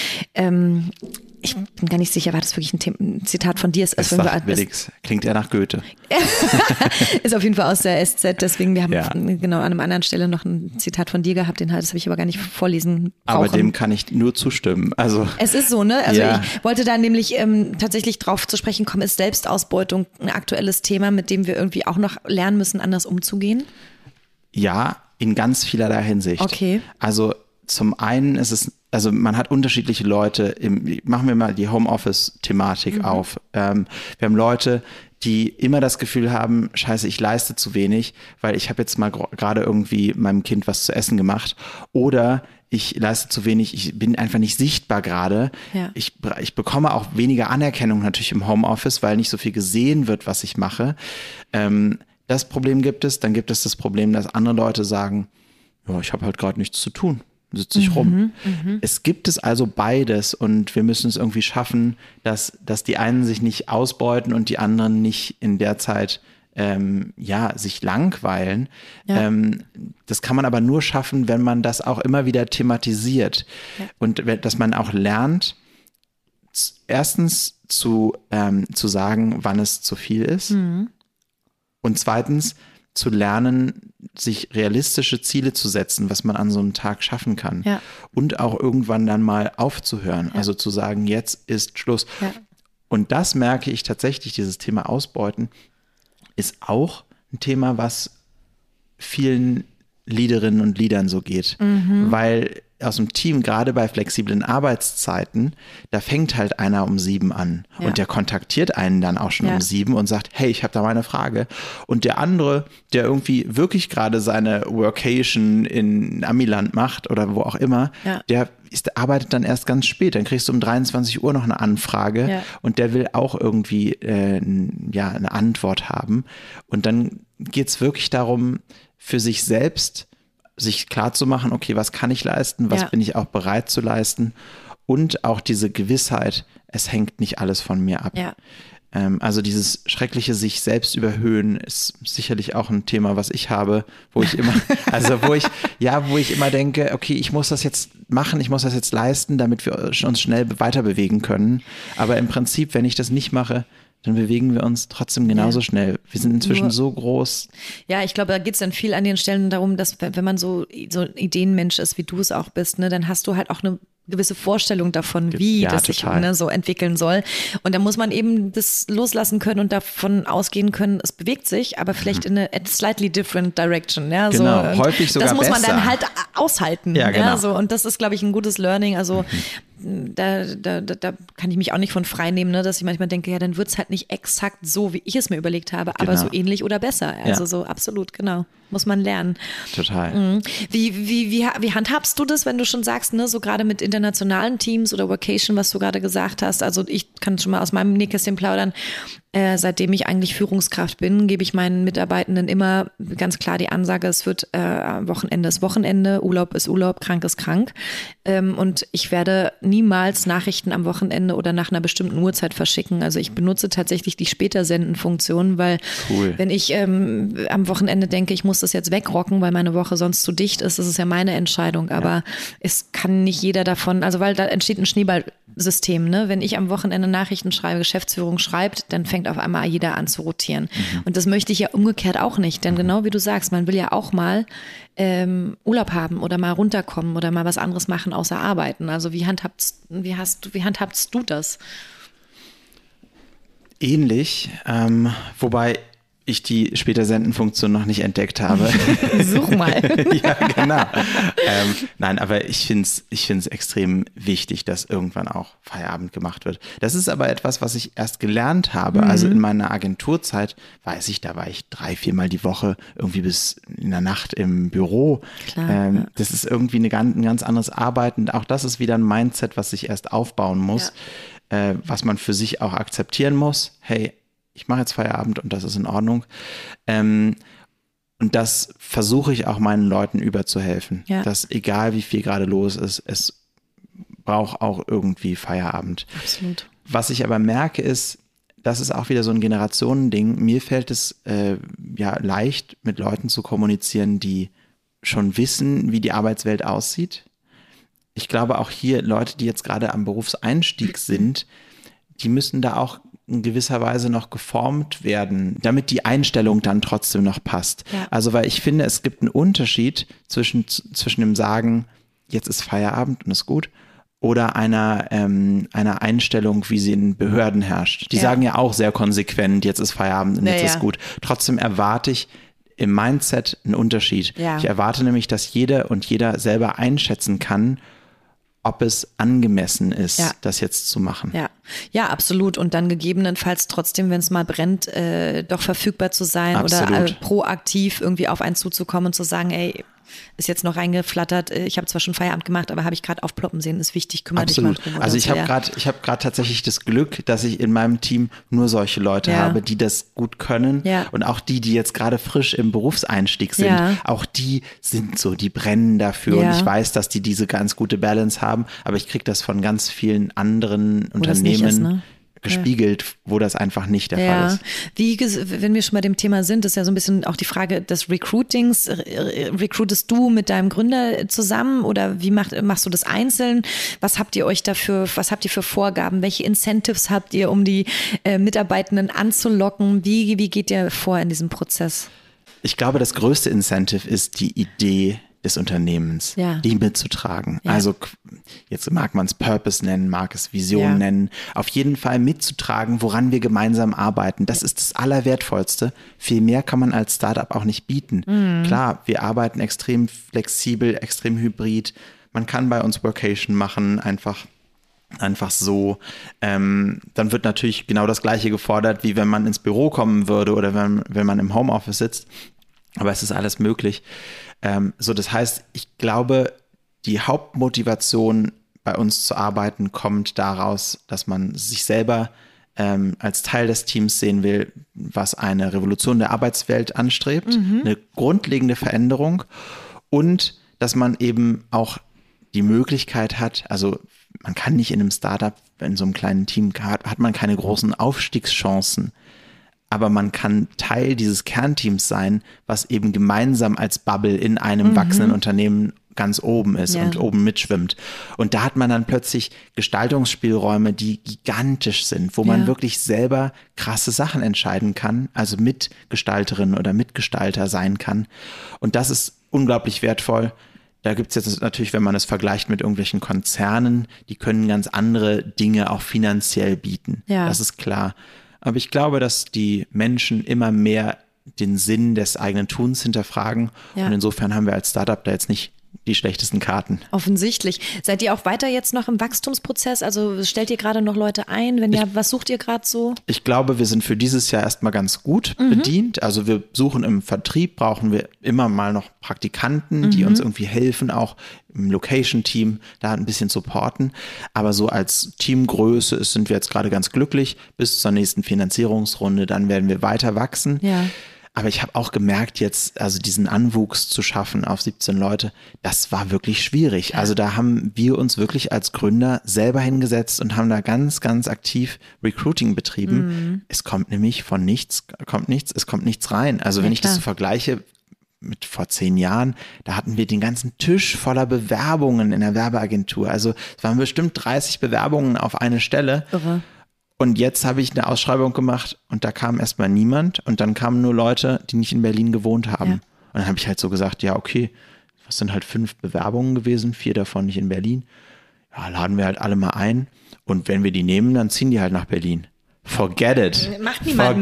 [SPEAKER 2] Ich bin gar nicht sicher, war das wirklich ein Zitat von dir?
[SPEAKER 1] Klingt eher nach Goethe.
[SPEAKER 2] Ist auf jeden Fall aus der SZ, deswegen, wir haben genau an einer anderen Stelle noch ein Zitat von dir gehabt, das habe ich aber gar nicht vorlesen brauchen.
[SPEAKER 1] Aber dem kann ich nur zustimmen. Also,
[SPEAKER 2] es ist so, ne? Also ich wollte da nämlich tatsächlich drauf zu sprechen kommen, ist Selbstausbeutung ein aktuelles Thema, mit dem wir irgendwie auch noch lernen müssen, anders umzugehen?
[SPEAKER 1] Ja, in ganz vielerlei Hinsicht.
[SPEAKER 2] Okay.
[SPEAKER 1] Also zum einen ist es, also man hat unterschiedliche Leute, machen wir mal die Homeoffice-Thematik auf. Wir haben Leute, die immer das Gefühl haben, scheiße, ich leiste zu wenig, weil ich habe jetzt mal gerade irgendwie meinem Kind was zu essen gemacht oder ich leiste zu wenig, ich bin einfach nicht sichtbar gerade. Ja. Ich bekomme auch weniger Anerkennung natürlich im Homeoffice, weil nicht so viel gesehen wird, was ich mache. Das Problem gibt es. Dann gibt es das Problem, dass andere Leute sagen, ja, ich habe halt gerade nichts zu tun. Sitze ich rum. Es gibt es also beides und wir müssen es irgendwie schaffen, dass die einen sich nicht ausbeuten und die anderen nicht in der Zeit sich langweilen. Ja. Das kann man aber nur schaffen, wenn man das auch immer wieder thematisiert und dass man auch lernt, erstens zu sagen, wann es zu viel ist und zweitens zu lernen, sich realistische Ziele zu setzen, was man an so einem Tag schaffen kann. Ja. Und auch irgendwann dann mal aufzuhören. Ja. Also zu sagen, jetzt ist Schluss. Ja. Und das merke ich tatsächlich, dieses Thema Ausbeuten ist auch ein Thema, was vielen Leaderinnen und Leadern so geht. Weil aus dem Team, gerade bei flexiblen Arbeitszeiten, da fängt halt einer um 7 an und der kontaktiert einen dann auch schon um 7 und sagt, hey, ich habe da mal eine Frage. Und der andere, der irgendwie wirklich gerade seine Workation in Amiland macht oder wo auch immer, der arbeitet dann erst ganz spät. Dann kriegst du um 23 Uhr noch eine Anfrage und der will auch irgendwie eine Antwort haben. Und dann geht's wirklich darum, für sich selbst sich klar zu machen, okay, was kann ich leisten, was bin ich auch bereit zu leisten und auch diese Gewissheit, es hängt nicht alles von mir ab. Ja. Also dieses schreckliche sich selbst überhöhen ist sicherlich auch ein Thema, was ich habe, wo ich immer, wo ich immer denke, okay, ich muss das jetzt machen, ich muss das jetzt leisten, damit wir uns schnell weiter bewegen können. Aber im Prinzip, wenn ich das nicht mache, dann bewegen wir uns trotzdem genauso schnell. Wir sind inzwischen so groß.
[SPEAKER 2] Ja, ich glaube, da geht es dann viel an den Stellen darum, dass wenn man so Ideenmensch ist, wie du es auch bist, ne, dann hast du halt auch eine gewisse Vorstellung davon, wie das sich so entwickeln soll. Und da muss man eben das loslassen können und davon ausgehen können, es bewegt sich, aber vielleicht in eine slightly different direction. Ja,
[SPEAKER 1] genau, so, häufig sogar besser.
[SPEAKER 2] Das muss man dann halt aushalten.
[SPEAKER 1] Ja, genau.
[SPEAKER 2] Ja, so. Und das ist, glaube ich, ein gutes Learning. Also da kann ich mich auch nicht von frei nehmen, ne, dass ich manchmal denke, ja, dann wird es halt nicht exakt so, wie ich es mir überlegt habe, aber so ähnlich oder besser. Also so absolut, genau. Muss man lernen.
[SPEAKER 1] Total.
[SPEAKER 2] Wie handhabst du das, wenn du schon sagst, ne, so gerade mit internationalen Teams oder Workation, was du gerade gesagt hast? Also ich kann schon mal aus meinem Nähkästchen plaudern. Seitdem ich eigentlich Führungskraft bin, gebe ich meinen Mitarbeitenden immer ganz klar die Ansage, es wird Wochenende ist Wochenende, Urlaub ist Urlaub, krank ist krank. Und ich werde niemals Nachrichten am Wochenende oder nach einer bestimmten Uhrzeit verschicken. Also ich benutze tatsächlich die Später-Senden-Funktion, weil wenn ich am Wochenende denke, ich muss das jetzt wegrocken, weil meine Woche sonst zu dicht ist, das ist ja meine Entscheidung. Aber es kann nicht jeder davon, also weil da entsteht ein Schneeballsystem. Ne? Wenn ich am Wochenende Nachrichten schreibe, Geschäftsführung schreibt, dann fängt auf einmal jeder an zu rotieren. Und das möchte ich ja umgekehrt auch nicht, denn genau wie du sagst, man will ja auch mal Urlaub haben oder mal runterkommen oder mal was anderes machen außer arbeiten. Also wie handhabst du das?
[SPEAKER 1] Ähnlich, wobei ich die Später-Senden-Funktion noch nicht entdeckt habe.
[SPEAKER 2] Such mal.
[SPEAKER 1] Ja, genau. Nein, aber ich find's extrem wichtig, dass irgendwann auch Feierabend gemacht wird. Das ist aber etwas, was ich erst gelernt habe. Also in meiner Agenturzeit weiß ich, da war ich 3-4 Mal die Woche irgendwie bis in der Nacht im Büro.
[SPEAKER 2] Klar,
[SPEAKER 1] das ist irgendwie ein ganz anderes Arbeiten. Auch das ist wieder ein Mindset, was sich erst aufbauen muss, was man für sich auch akzeptieren muss. Hey, ich mache jetzt Feierabend und das ist in Ordnung. Und das versuche ich auch meinen Leuten überzuhelfen, dass egal wie viel gerade los ist, es braucht auch irgendwie Feierabend.
[SPEAKER 2] Absolut.
[SPEAKER 1] Was ich aber merke ist, das ist auch wieder so ein Generationending. Mir fällt es leicht, mit Leuten zu kommunizieren, die schon wissen, wie die Arbeitswelt aussieht. Ich glaube auch hier Leute, die jetzt gerade am Berufseinstieg sind, die müssen da auch in gewisser Weise noch geformt werden, damit die Einstellung dann trotzdem noch passt.
[SPEAKER 2] Ja.
[SPEAKER 1] Also weil ich finde, es gibt einen Unterschied zwischen dem Sagen, jetzt ist Feierabend und ist gut, oder einer Einstellung, wie sie in Behörden herrscht. Die sagen ja auch sehr konsequent, jetzt ist Feierabend und jetzt ist gut. Trotzdem erwarte ich im Mindset einen Unterschied. Ja. Ich erwarte nämlich, dass jeder selber einschätzen kann, ob es angemessen ist, das jetzt zu machen.
[SPEAKER 2] Ja, absolut. Und dann gegebenenfalls trotzdem, wenn es mal brennt, doch verfügbar zu sein oder proaktiv irgendwie auf einen zuzukommen und zu sagen, ey, ist jetzt noch reingeflattert, ich habe zwar schon Feierabend gemacht, aber habe ich gerade aufploppen sehen, ist wichtig, kümmere dich mal drum.
[SPEAKER 1] Also ich habe gerade tatsächlich das Glück, dass ich in meinem Team nur solche Leute habe, die das gut können und auch die jetzt gerade frisch im Berufseinstieg sind, auch die sind so, die brennen dafür und ich weiß, dass die diese ganz gute Balance haben, aber ich kriege das von ganz vielen anderen Unternehmen gespiegelt, wo das einfach nicht der Fall ist.
[SPEAKER 2] Wenn wir schon bei dem Thema sind, ist ja so ein bisschen auch die Frage des Recruitings. Recruitest du mit deinem Gründer zusammen oder wie machst du das einzeln? Was habt ihr für Vorgaben? Welche Incentives habt ihr, um die Mitarbeitenden anzulocken? Wie geht ihr vor in diesem Prozess?
[SPEAKER 1] Ich glaube, das größte Incentive ist die Idee des Unternehmens, die mitzutragen. Also jetzt mag man es Purpose nennen, mag es Vision nennen, auf jeden Fall mitzutragen, woran wir gemeinsam arbeiten. Das ist das Allerwertvollste. Viel mehr kann man als Startup auch nicht bieten. Klar, wir arbeiten extrem flexibel, extrem hybrid. Man kann bei uns Workation machen, einfach so. Dann wird natürlich genau das Gleiche gefordert, wie wenn man ins Büro kommen würde oder wenn man im Homeoffice sitzt. Aber es ist alles möglich. Das heißt, ich glaube, die Hauptmotivation bei uns zu arbeiten kommt daraus, dass man sich selber als Teil des Teams sehen will, was eine Revolution der Arbeitswelt anstrebt, eine grundlegende Veränderung und dass man eben auch die Möglichkeit hat, also man kann nicht in einem Startup, in so einem kleinen Team, hat man keine großen Aufstiegschancen. Aber man kann Teil dieses Kernteams sein, was eben gemeinsam als Bubble in einem wachsenden Unternehmen ganz oben ist und oben mitschwimmt. Und da hat man dann plötzlich Gestaltungsspielräume, die gigantisch sind, wo man wirklich selber krasse Sachen entscheiden kann, also Mitgestalterin oder Mitgestalter sein kann. Und das ist unglaublich wertvoll. Da gibt es jetzt natürlich, wenn man es vergleicht mit irgendwelchen Konzernen, die können ganz andere Dinge auch finanziell bieten. Ja. Das ist klar. Aber ich glaube, dass die Menschen immer mehr den Sinn des eigenen Tuns hinterfragen. Ja. Und insofern haben wir als Startup da jetzt nicht die schlechtesten Karten.
[SPEAKER 2] Offensichtlich. Seid ihr auch weiter jetzt noch im Wachstumsprozess? Also stellt ihr gerade noch Leute ein? Wenn ja, was sucht ihr gerade so?
[SPEAKER 1] Ich glaube, wir sind für dieses Jahr erstmal ganz gut bedient. Also wir suchen im Vertrieb, brauchen wir immer mal noch Praktikanten, die uns irgendwie helfen, auch im Location-Team da ein bisschen supporten. Aber so als Teamgröße sind wir jetzt gerade ganz glücklich bis zur nächsten Finanzierungsrunde. Dann werden wir weiter wachsen. Ja. Aber ich habe auch gemerkt jetzt, also diesen Anwuchs zu schaffen auf 17 Leute, das war wirklich schwierig. Also da haben wir uns wirklich als Gründer selber hingesetzt und haben da ganz, ganz aktiv Recruiting betrieben. Es kommt nämlich von nichts, es kommt nichts rein. Also wenn ich das so vergleiche mit vor 10 Jahren, da hatten wir den ganzen Tisch voller Bewerbungen in der Werbeagentur. Also es waren bestimmt 30 Bewerbungen auf eine Stelle. Irre. Und jetzt habe ich eine Ausschreibung gemacht und da kam erstmal niemand und dann kamen nur Leute, die nicht in Berlin gewohnt haben. Ja. Und dann habe ich halt so gesagt, ja okay, das sind halt 5 Bewerbungen gewesen, 4 davon nicht in Berlin. Ja, laden wir halt alle mal ein und wenn wir die nehmen, dann ziehen die halt nach Berlin. Forget it.
[SPEAKER 2] Macht niemand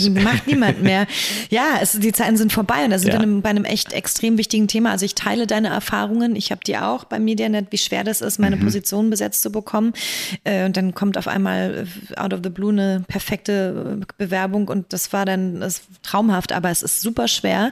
[SPEAKER 2] mehr. Ja, die Zeiten sind vorbei und da sind wir bei einem echt extrem wichtigen Thema. Also ich teile deine Erfahrungen. Ich habe die auch bei Medianet, wie schwer das ist, meine Position besetzt zu bekommen. Und dann kommt auf einmal out of the blue eine perfekte Bewerbung und das ist traumhaft, aber es ist super schwer.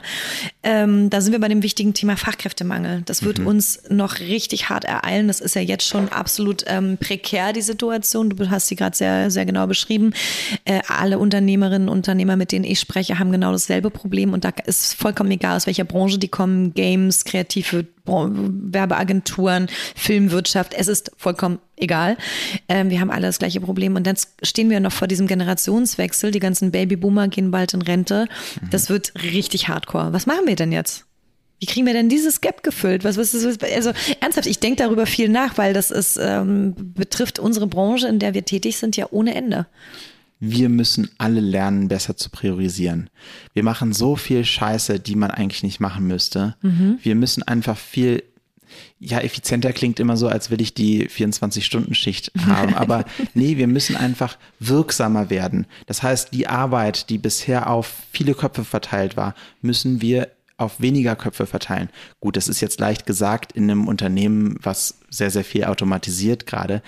[SPEAKER 2] Da sind wir bei dem wichtigen Thema Fachkräftemangel. Das wird uns noch richtig hart ereilen. Das ist ja jetzt schon absolut prekär, die Situation. Du hast sie gerade sehr, sehr genau beschrieben. Alle Unternehmerinnen und Unternehmer, mit denen ich spreche, haben genau dasselbe Problem und da ist vollkommen egal, aus welcher Branche die kommen, Games, kreative Werbeagenturen, Filmwirtschaft, es ist vollkommen egal. Wir haben alle das gleiche Problem und dann stehen wir noch vor diesem Generationswechsel, die ganzen Babyboomer gehen bald in Rente, das wird richtig hardcore. Was machen wir denn jetzt? Wie kriegen wir denn dieses Gap gefüllt? Also ernsthaft, ich denke darüber viel nach, weil das betrifft unsere Branche, in der wir tätig sind, ja ohne Ende.
[SPEAKER 1] Wir müssen alle lernen, besser zu priorisieren. Wir machen so viel Scheiße, die man eigentlich nicht machen müsste. Wir müssen einfach viel, effizienter klingt immer so, als will ich die 24-Stunden-Schicht haben. Aber nee, wir müssen einfach wirksamer werden. Das heißt, die Arbeit, die bisher auf viele Köpfe verteilt war, müssen wir auf weniger Köpfe verteilen. Gut, das ist jetzt leicht gesagt in einem Unternehmen, was sehr, sehr viel automatisiert gerade.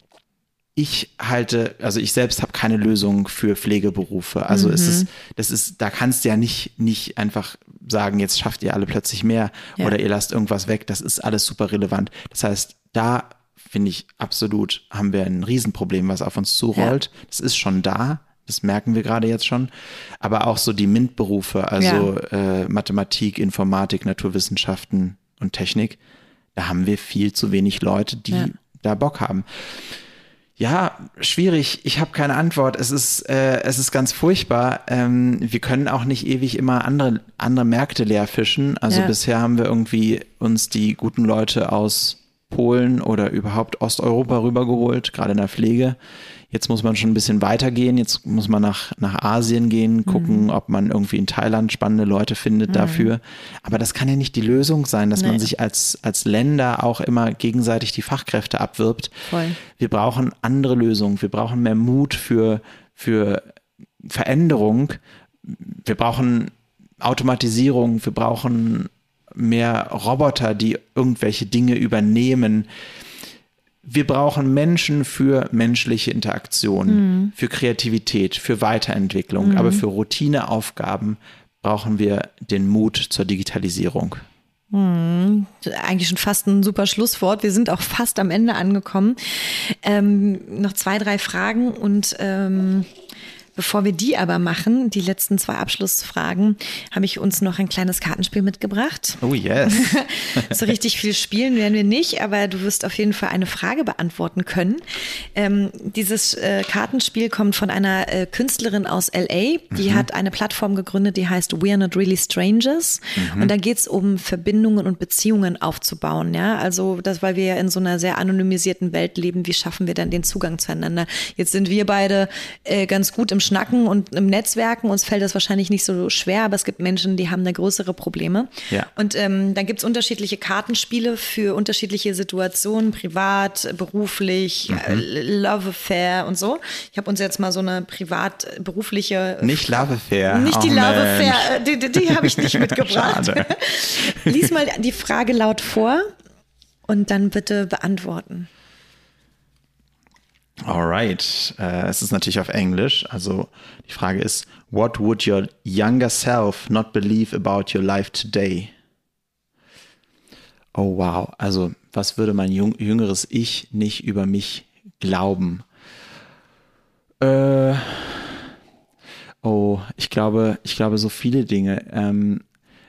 [SPEAKER 1] Ich selbst habe keine Lösung für Pflegeberufe. Also da kannst du ja nicht einfach sagen, jetzt schafft ihr alle plötzlich mehr oder ihr lasst irgendwas weg. Das ist alles super relevant. Das heißt, da finde ich absolut, haben wir ein Riesenproblem, was auf uns zurollt. Ja. Das ist schon da. Das merken wir gerade jetzt schon. Aber auch so die MINT-Berufe, also Mathematik, Informatik, Naturwissenschaften und Technik, da haben wir viel zu wenig Leute, die da Bock haben. Ja, schwierig. Ich habe keine Antwort. Es ist ganz furchtbar. Wir können auch nicht ewig immer andere Märkte leer fischen. Also bisher haben wir irgendwie uns die guten Leute aus Polen oder überhaupt Osteuropa rübergeholt, gerade in der Pflege. Jetzt muss man schon ein bisschen weitergehen. Jetzt muss man nach Asien gehen, gucken, ob man irgendwie in Thailand spannende Leute findet dafür. Aber das kann ja nicht die Lösung sein, dass man sich als Länder auch immer gegenseitig die Fachkräfte abwirbt. Voll. Wir brauchen andere Lösungen. Wir brauchen mehr Mut für Veränderung. Wir brauchen Automatisierung. Wir brauchen mehr Roboter, die irgendwelche Dinge übernehmen. Wir brauchen Menschen für menschliche Interaktion, für Kreativität, für Weiterentwicklung. Aber für Routineaufgaben brauchen wir den Mut zur Digitalisierung.
[SPEAKER 2] Eigentlich schon fast ein super Schlusswort. Wir sind auch fast am Ende angekommen. Noch 2, 3 Fragen und Bevor wir die aber machen, die letzten 2 Abschlussfragen, habe ich uns noch ein kleines Kartenspiel mitgebracht.
[SPEAKER 1] Oh yes.
[SPEAKER 2] So richtig viel spielen werden wir nicht, aber du wirst auf jeden Fall eine Frage beantworten können. Dieses Kartenspiel kommt von einer Künstlerin aus LA, die hat eine Plattform gegründet, die heißt We're Not Really Strangers. Und da geht es um Verbindungen und Beziehungen aufzubauen. Ja? Also das, weil wir ja in so einer sehr anonymisierten Welt leben, wie schaffen wir dann den Zugang zueinander? Jetzt sind wir beide ganz gut im Schnacken und im Netzwerken. Uns fällt das wahrscheinlich nicht so schwer, aber es gibt Menschen, die haben da größere Probleme.
[SPEAKER 1] Ja.
[SPEAKER 2] Und dann gibt es unterschiedliche Kartenspiele für unterschiedliche Situationen, privat, beruflich, Love Affair und so. Ich habe uns jetzt mal so eine privat-berufliche...
[SPEAKER 1] Nicht Love Affair.
[SPEAKER 2] Nicht die Love Affair, die habe ich nicht mitgebracht.
[SPEAKER 1] Schade.
[SPEAKER 2] Lies mal die Frage laut vor und dann bitte beantworten.
[SPEAKER 1] Alright, es ist natürlich auf Englisch, also die Frage ist, what would your younger self not believe about your life today? Oh wow, also was würde mein jüngeres Ich nicht über mich glauben? Ich glaube so viele Dinge.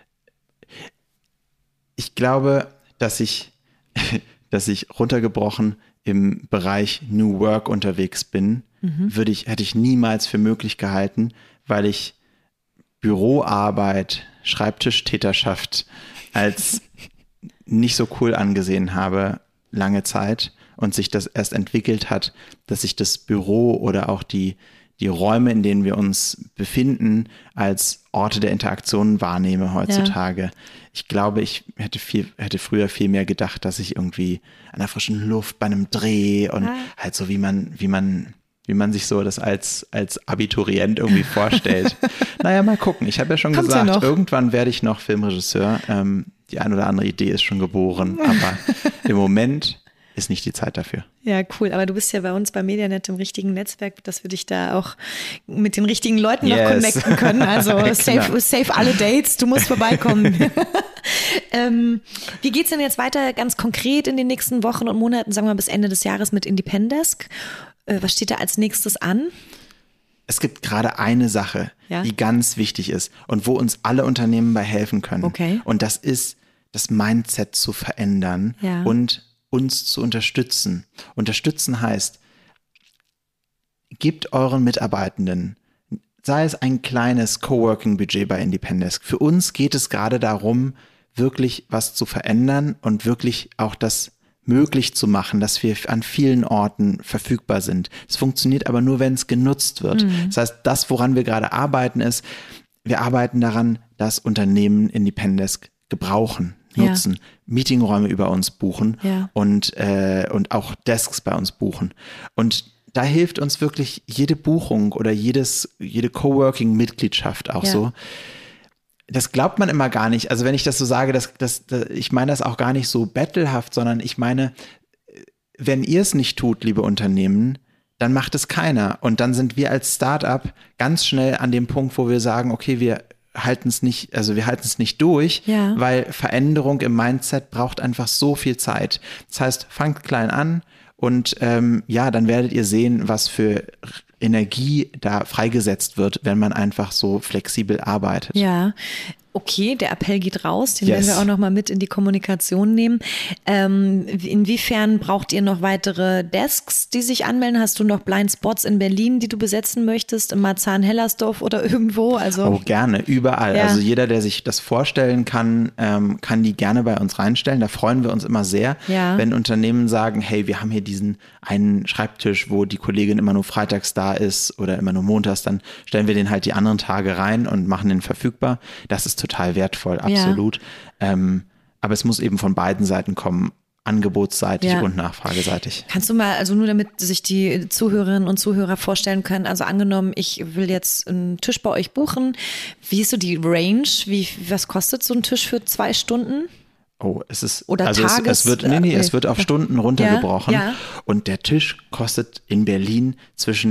[SPEAKER 1] Ich glaube, dass ich runtergebrochen im Bereich New Work unterwegs bin, hätte ich niemals für möglich gehalten, weil ich Büroarbeit, Schreibtischtäterschaft als nicht so cool angesehen habe lange Zeit und sich das erst entwickelt hat, dass ich das Büro oder auch die Räume, in denen wir uns befinden, als Orte der Interaktion wahrnehme heutzutage. Ja. Ich glaube, ich hätte früher viel mehr gedacht, dass ich irgendwie an der frischen Luft bei einem Dreh und halt so wie man sich so das als Abiturient irgendwie vorstellt. Naja, mal gucken. Ich habe ja schon gesagt, irgendwann werde ich noch Filmregisseur. Die ein oder andere Idee ist schon geboren, aber im Moment ist nicht die Zeit dafür.
[SPEAKER 2] Ja, cool. Aber du bist ja bei uns bei Medianet im richtigen Netzwerk, dass wir dich da auch mit den richtigen Leuten noch connecten können. Also save alle Dates, du musst vorbeikommen. Wie geht's denn jetzt weiter ganz konkret in den nächsten Wochen und Monaten, sagen wir mal bis Ende des Jahres mit Independesk? Was steht da als nächstes an?
[SPEAKER 1] Es gibt gerade eine Sache, die ganz wichtig ist und wo uns alle Unternehmen bei helfen können.
[SPEAKER 2] Okay.
[SPEAKER 1] Und das ist, das Mindset zu verändern und uns zu unterstützen. Unterstützen heißt, gebt euren Mitarbeitenden, sei es ein kleines Coworking-Budget bei Independesk. Für uns geht es gerade darum, wirklich was zu verändern und wirklich auch das möglich zu machen, dass wir an vielen Orten verfügbar sind. Es funktioniert aber nur, wenn es genutzt wird. Das heißt, das, woran wir gerade arbeiten, ist, wir arbeiten daran, dass Unternehmen Independesk gebrauchen, nutzen, Meetingräume über uns buchen und auch Desks bei uns buchen. Und da hilft uns wirklich jede Buchung oder jede Coworking-Mitgliedschaft auch so. Das glaubt man immer gar nicht. Also wenn ich das so sage, ich meine das auch gar nicht so bettelhaft, sondern ich meine, wenn ihr es nicht tut, liebe Unternehmen, dann macht es keiner. Und dann sind wir als Startup ganz schnell an dem Punkt, wo wir sagen, okay, wir halten es nicht durch, weil Veränderung im Mindset braucht einfach so viel Zeit. Das heißt, fangt klein an und dann werdet ihr sehen, was für Energie da freigesetzt wird, wenn man einfach so flexibel arbeitet.
[SPEAKER 2] Ja. Okay, der Appell geht raus, den werden wir auch nochmal mit in die Kommunikation nehmen. Inwiefern braucht ihr noch weitere Desks, die sich anmelden? Hast du noch Blind Spots in Berlin, die du besetzen möchtest, im Marzahn-Hellersdorf oder irgendwo?
[SPEAKER 1] Oh, gerne, überall. Ja. Also jeder, der sich das vorstellen kann, kann die gerne bei uns reinstellen. Da freuen wir uns immer sehr, wenn Unternehmen sagen, hey, wir haben hier diesen einen Schreibtisch, wo die Kollegin immer nur freitags da ist oder immer nur montags, dann stellen wir den halt die anderen Tage rein und machen den verfügbar. Das ist total wertvoll, absolut. Aber es muss eben von beiden Seiten kommen, angebotsseitig und nachfrageseitig.
[SPEAKER 2] Kannst du mal, also nur damit sich die Zuhörerinnen und Zuhörer vorstellen können, also angenommen, ich will jetzt einen Tisch bei euch buchen, wie ist so die Range? Was kostet so ein Tisch für 2 Stunden?
[SPEAKER 1] Oh, es ist,
[SPEAKER 2] oder
[SPEAKER 1] also es wird auf Stunden runtergebrochen und der Tisch kostet in Berlin zwischen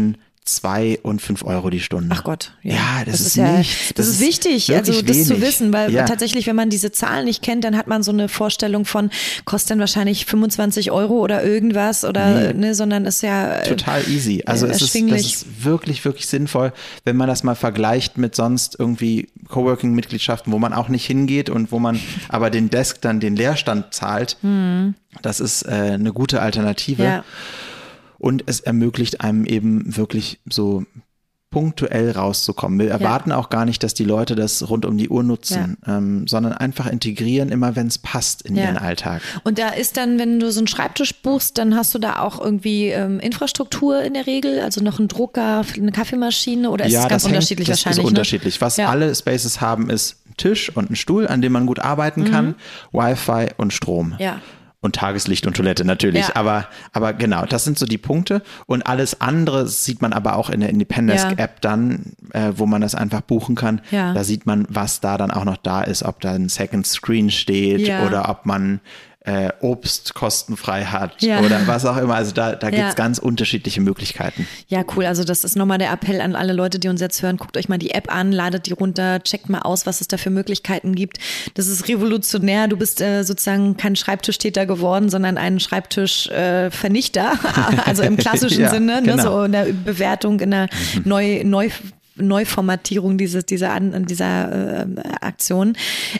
[SPEAKER 1] 2 und 5 Euro die Stunde.
[SPEAKER 2] Ach Gott.
[SPEAKER 1] Ja, das ist nichts.
[SPEAKER 2] Das ist wichtig, also das
[SPEAKER 1] wenig
[SPEAKER 2] zu wissen, weil tatsächlich, wenn man diese Zahlen nicht kennt, dann hat man so eine Vorstellung von, kostet dann wahrscheinlich 25 Euro oder irgendwas oder, ne, sondern ist ja
[SPEAKER 1] total easy. Also das ist wirklich, wirklich sinnvoll, wenn man das mal vergleicht mit sonst irgendwie Coworking-Mitgliedschaften, wo man auch nicht hingeht und wo man aber den Desk dann den Leerstand zahlt. Das ist eine gute Alternative.
[SPEAKER 2] Ja.
[SPEAKER 1] Und es ermöglicht einem eben wirklich so punktuell rauszukommen. Wir erwarten auch gar nicht, dass die Leute das rund um die Uhr nutzen, sondern einfach integrieren, immer wenn es passt in ihren Alltag.
[SPEAKER 2] Und da ist dann, wenn du so einen Schreibtisch buchst, dann hast du da auch irgendwie Infrastruktur in der Regel, also noch einen Drucker, eine Kaffeemaschine oder ist es ganz unterschiedlich wahrscheinlich?
[SPEAKER 1] Das ist unterschiedlich. Was alle Spaces haben, ist ein Tisch und ein Stuhl, an dem man gut arbeiten kann, Wi-Fi und Strom.
[SPEAKER 2] Ja.
[SPEAKER 1] Und Tageslicht und Toilette natürlich, aber genau, das sind so die Punkte und alles andere sieht man aber auch in der Independesk-App dann, wo man das einfach buchen kann. Ja. Da sieht man, was da dann auch noch da ist, ob da ein Second Screen steht oder ob man Obst kostenfrei hat oder was auch immer. Also da gibt es ganz unterschiedliche Möglichkeiten. Ja,
[SPEAKER 2] cool. Also das ist nochmal der Appell an alle Leute, die uns jetzt hören. Guckt euch mal die App an, ladet die runter, checkt mal aus, was es da für Möglichkeiten gibt. Das ist revolutionär. Du bist sozusagen kein Schreibtischtäter geworden, sondern ein Schreibtischvernichter. Also im klassischen Sinne, ne? So in der Bewertung, in der Neuformatierung dieser Aktion.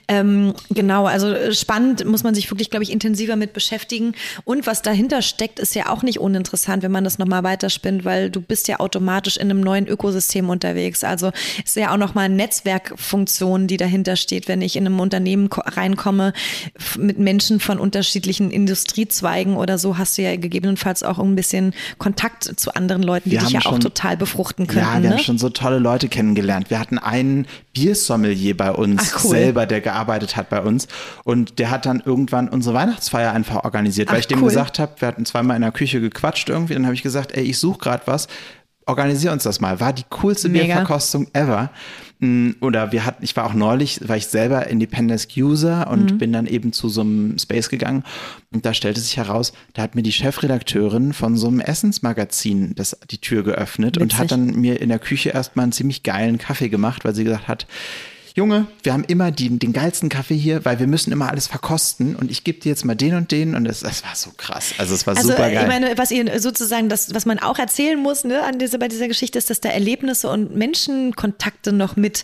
[SPEAKER 2] Genau, also spannend, muss man sich wirklich, glaube ich, intensiver mit beschäftigen. Und was dahinter steckt, ist ja auch nicht uninteressant, wenn man das nochmal weiterspinnt, weil du bist ja automatisch in einem neuen Ökosystem unterwegs. Also ist ja auch nochmal eine Netzwerkfunktion, die dahinter steht, wenn ich in einem Unternehmen reinkomme mit Menschen von unterschiedlichen Industriezweigen oder so, hast du ja gegebenenfalls auch ein bisschen Kontakt zu anderen Leuten, die dich ja auch total befruchten können.
[SPEAKER 1] Ja, wir haben schon so tolle Leute kennengelernt. Wir hatten einen Biersommelier bei uns selber, der gearbeitet hat bei uns und der hat dann irgendwann unsere Weihnachtsfeier einfach organisiert, weil ich dem gesagt habe, wir hatten zweimal in der Küche gequatscht irgendwie, dann habe ich gesagt, ey, ich suche gerade was, organisier uns das mal. War die coolste Bierverkostung ever. Oder ich war auch neulich, war ich selber Independesk-User und bin dann eben zu so einem Space gegangen und da stellte sich heraus, da hat mir die Chefredakteurin von so einem Essensmagazin die Tür geöffnet und hat dann mir in der Küche erstmal einen ziemlich geilen Kaffee gemacht, weil sie gesagt hat, Junge, wir haben immer den geilsten Kaffee hier, weil wir müssen immer alles verkosten und ich gebe dir jetzt mal den und den und das war so krass. Also es war super geil.
[SPEAKER 2] Ich meine, was ihr sozusagen, was man auch erzählen muss, ne, bei dieser Geschichte ist, dass da Erlebnisse und Menschenkontakte noch mit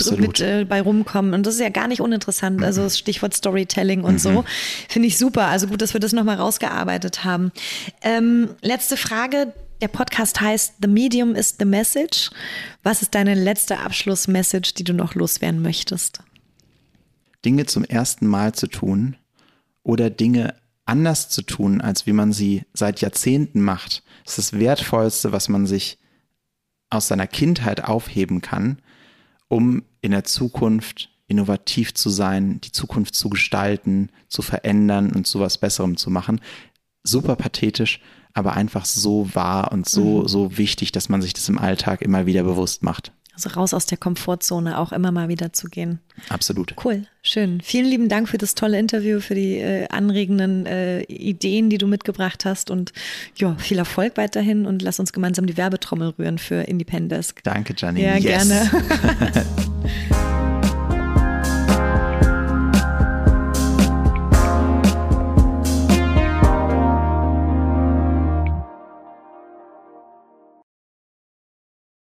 [SPEAKER 2] bei rumkommen und das ist ja gar nicht uninteressant. Also das Stichwort Storytelling und so, finde ich super. Also gut, dass wir das nochmal rausgearbeitet haben. Letzte Frage. Der Podcast heißt The Medium is the Message. Was ist deine letzte Abschlussmessage, die du noch loswerden möchtest?
[SPEAKER 1] Dinge zum ersten Mal zu tun oder Dinge anders zu tun, als wie man sie seit Jahrzehnten macht, ist das Wertvollste, was man sich aus seiner Kindheit aufheben kann, um in der Zukunft innovativ zu sein, die Zukunft zu gestalten, zu verändern und zu was Besserem zu machen. Super pathetisch, aber einfach so wahr und so wichtig, dass man sich das im Alltag immer wieder bewusst macht.
[SPEAKER 2] Also raus aus der Komfortzone, auch immer mal wieder zu gehen.
[SPEAKER 1] Absolut.
[SPEAKER 2] Cool, schön. Vielen lieben Dank für das tolle Interview, für die anregenden Ideen, die du mitgebracht hast und ja, viel Erfolg weiterhin und lass uns gemeinsam die Werbetrommel rühren für Independesk.
[SPEAKER 1] Danke, Janine.
[SPEAKER 2] Ja, gerne.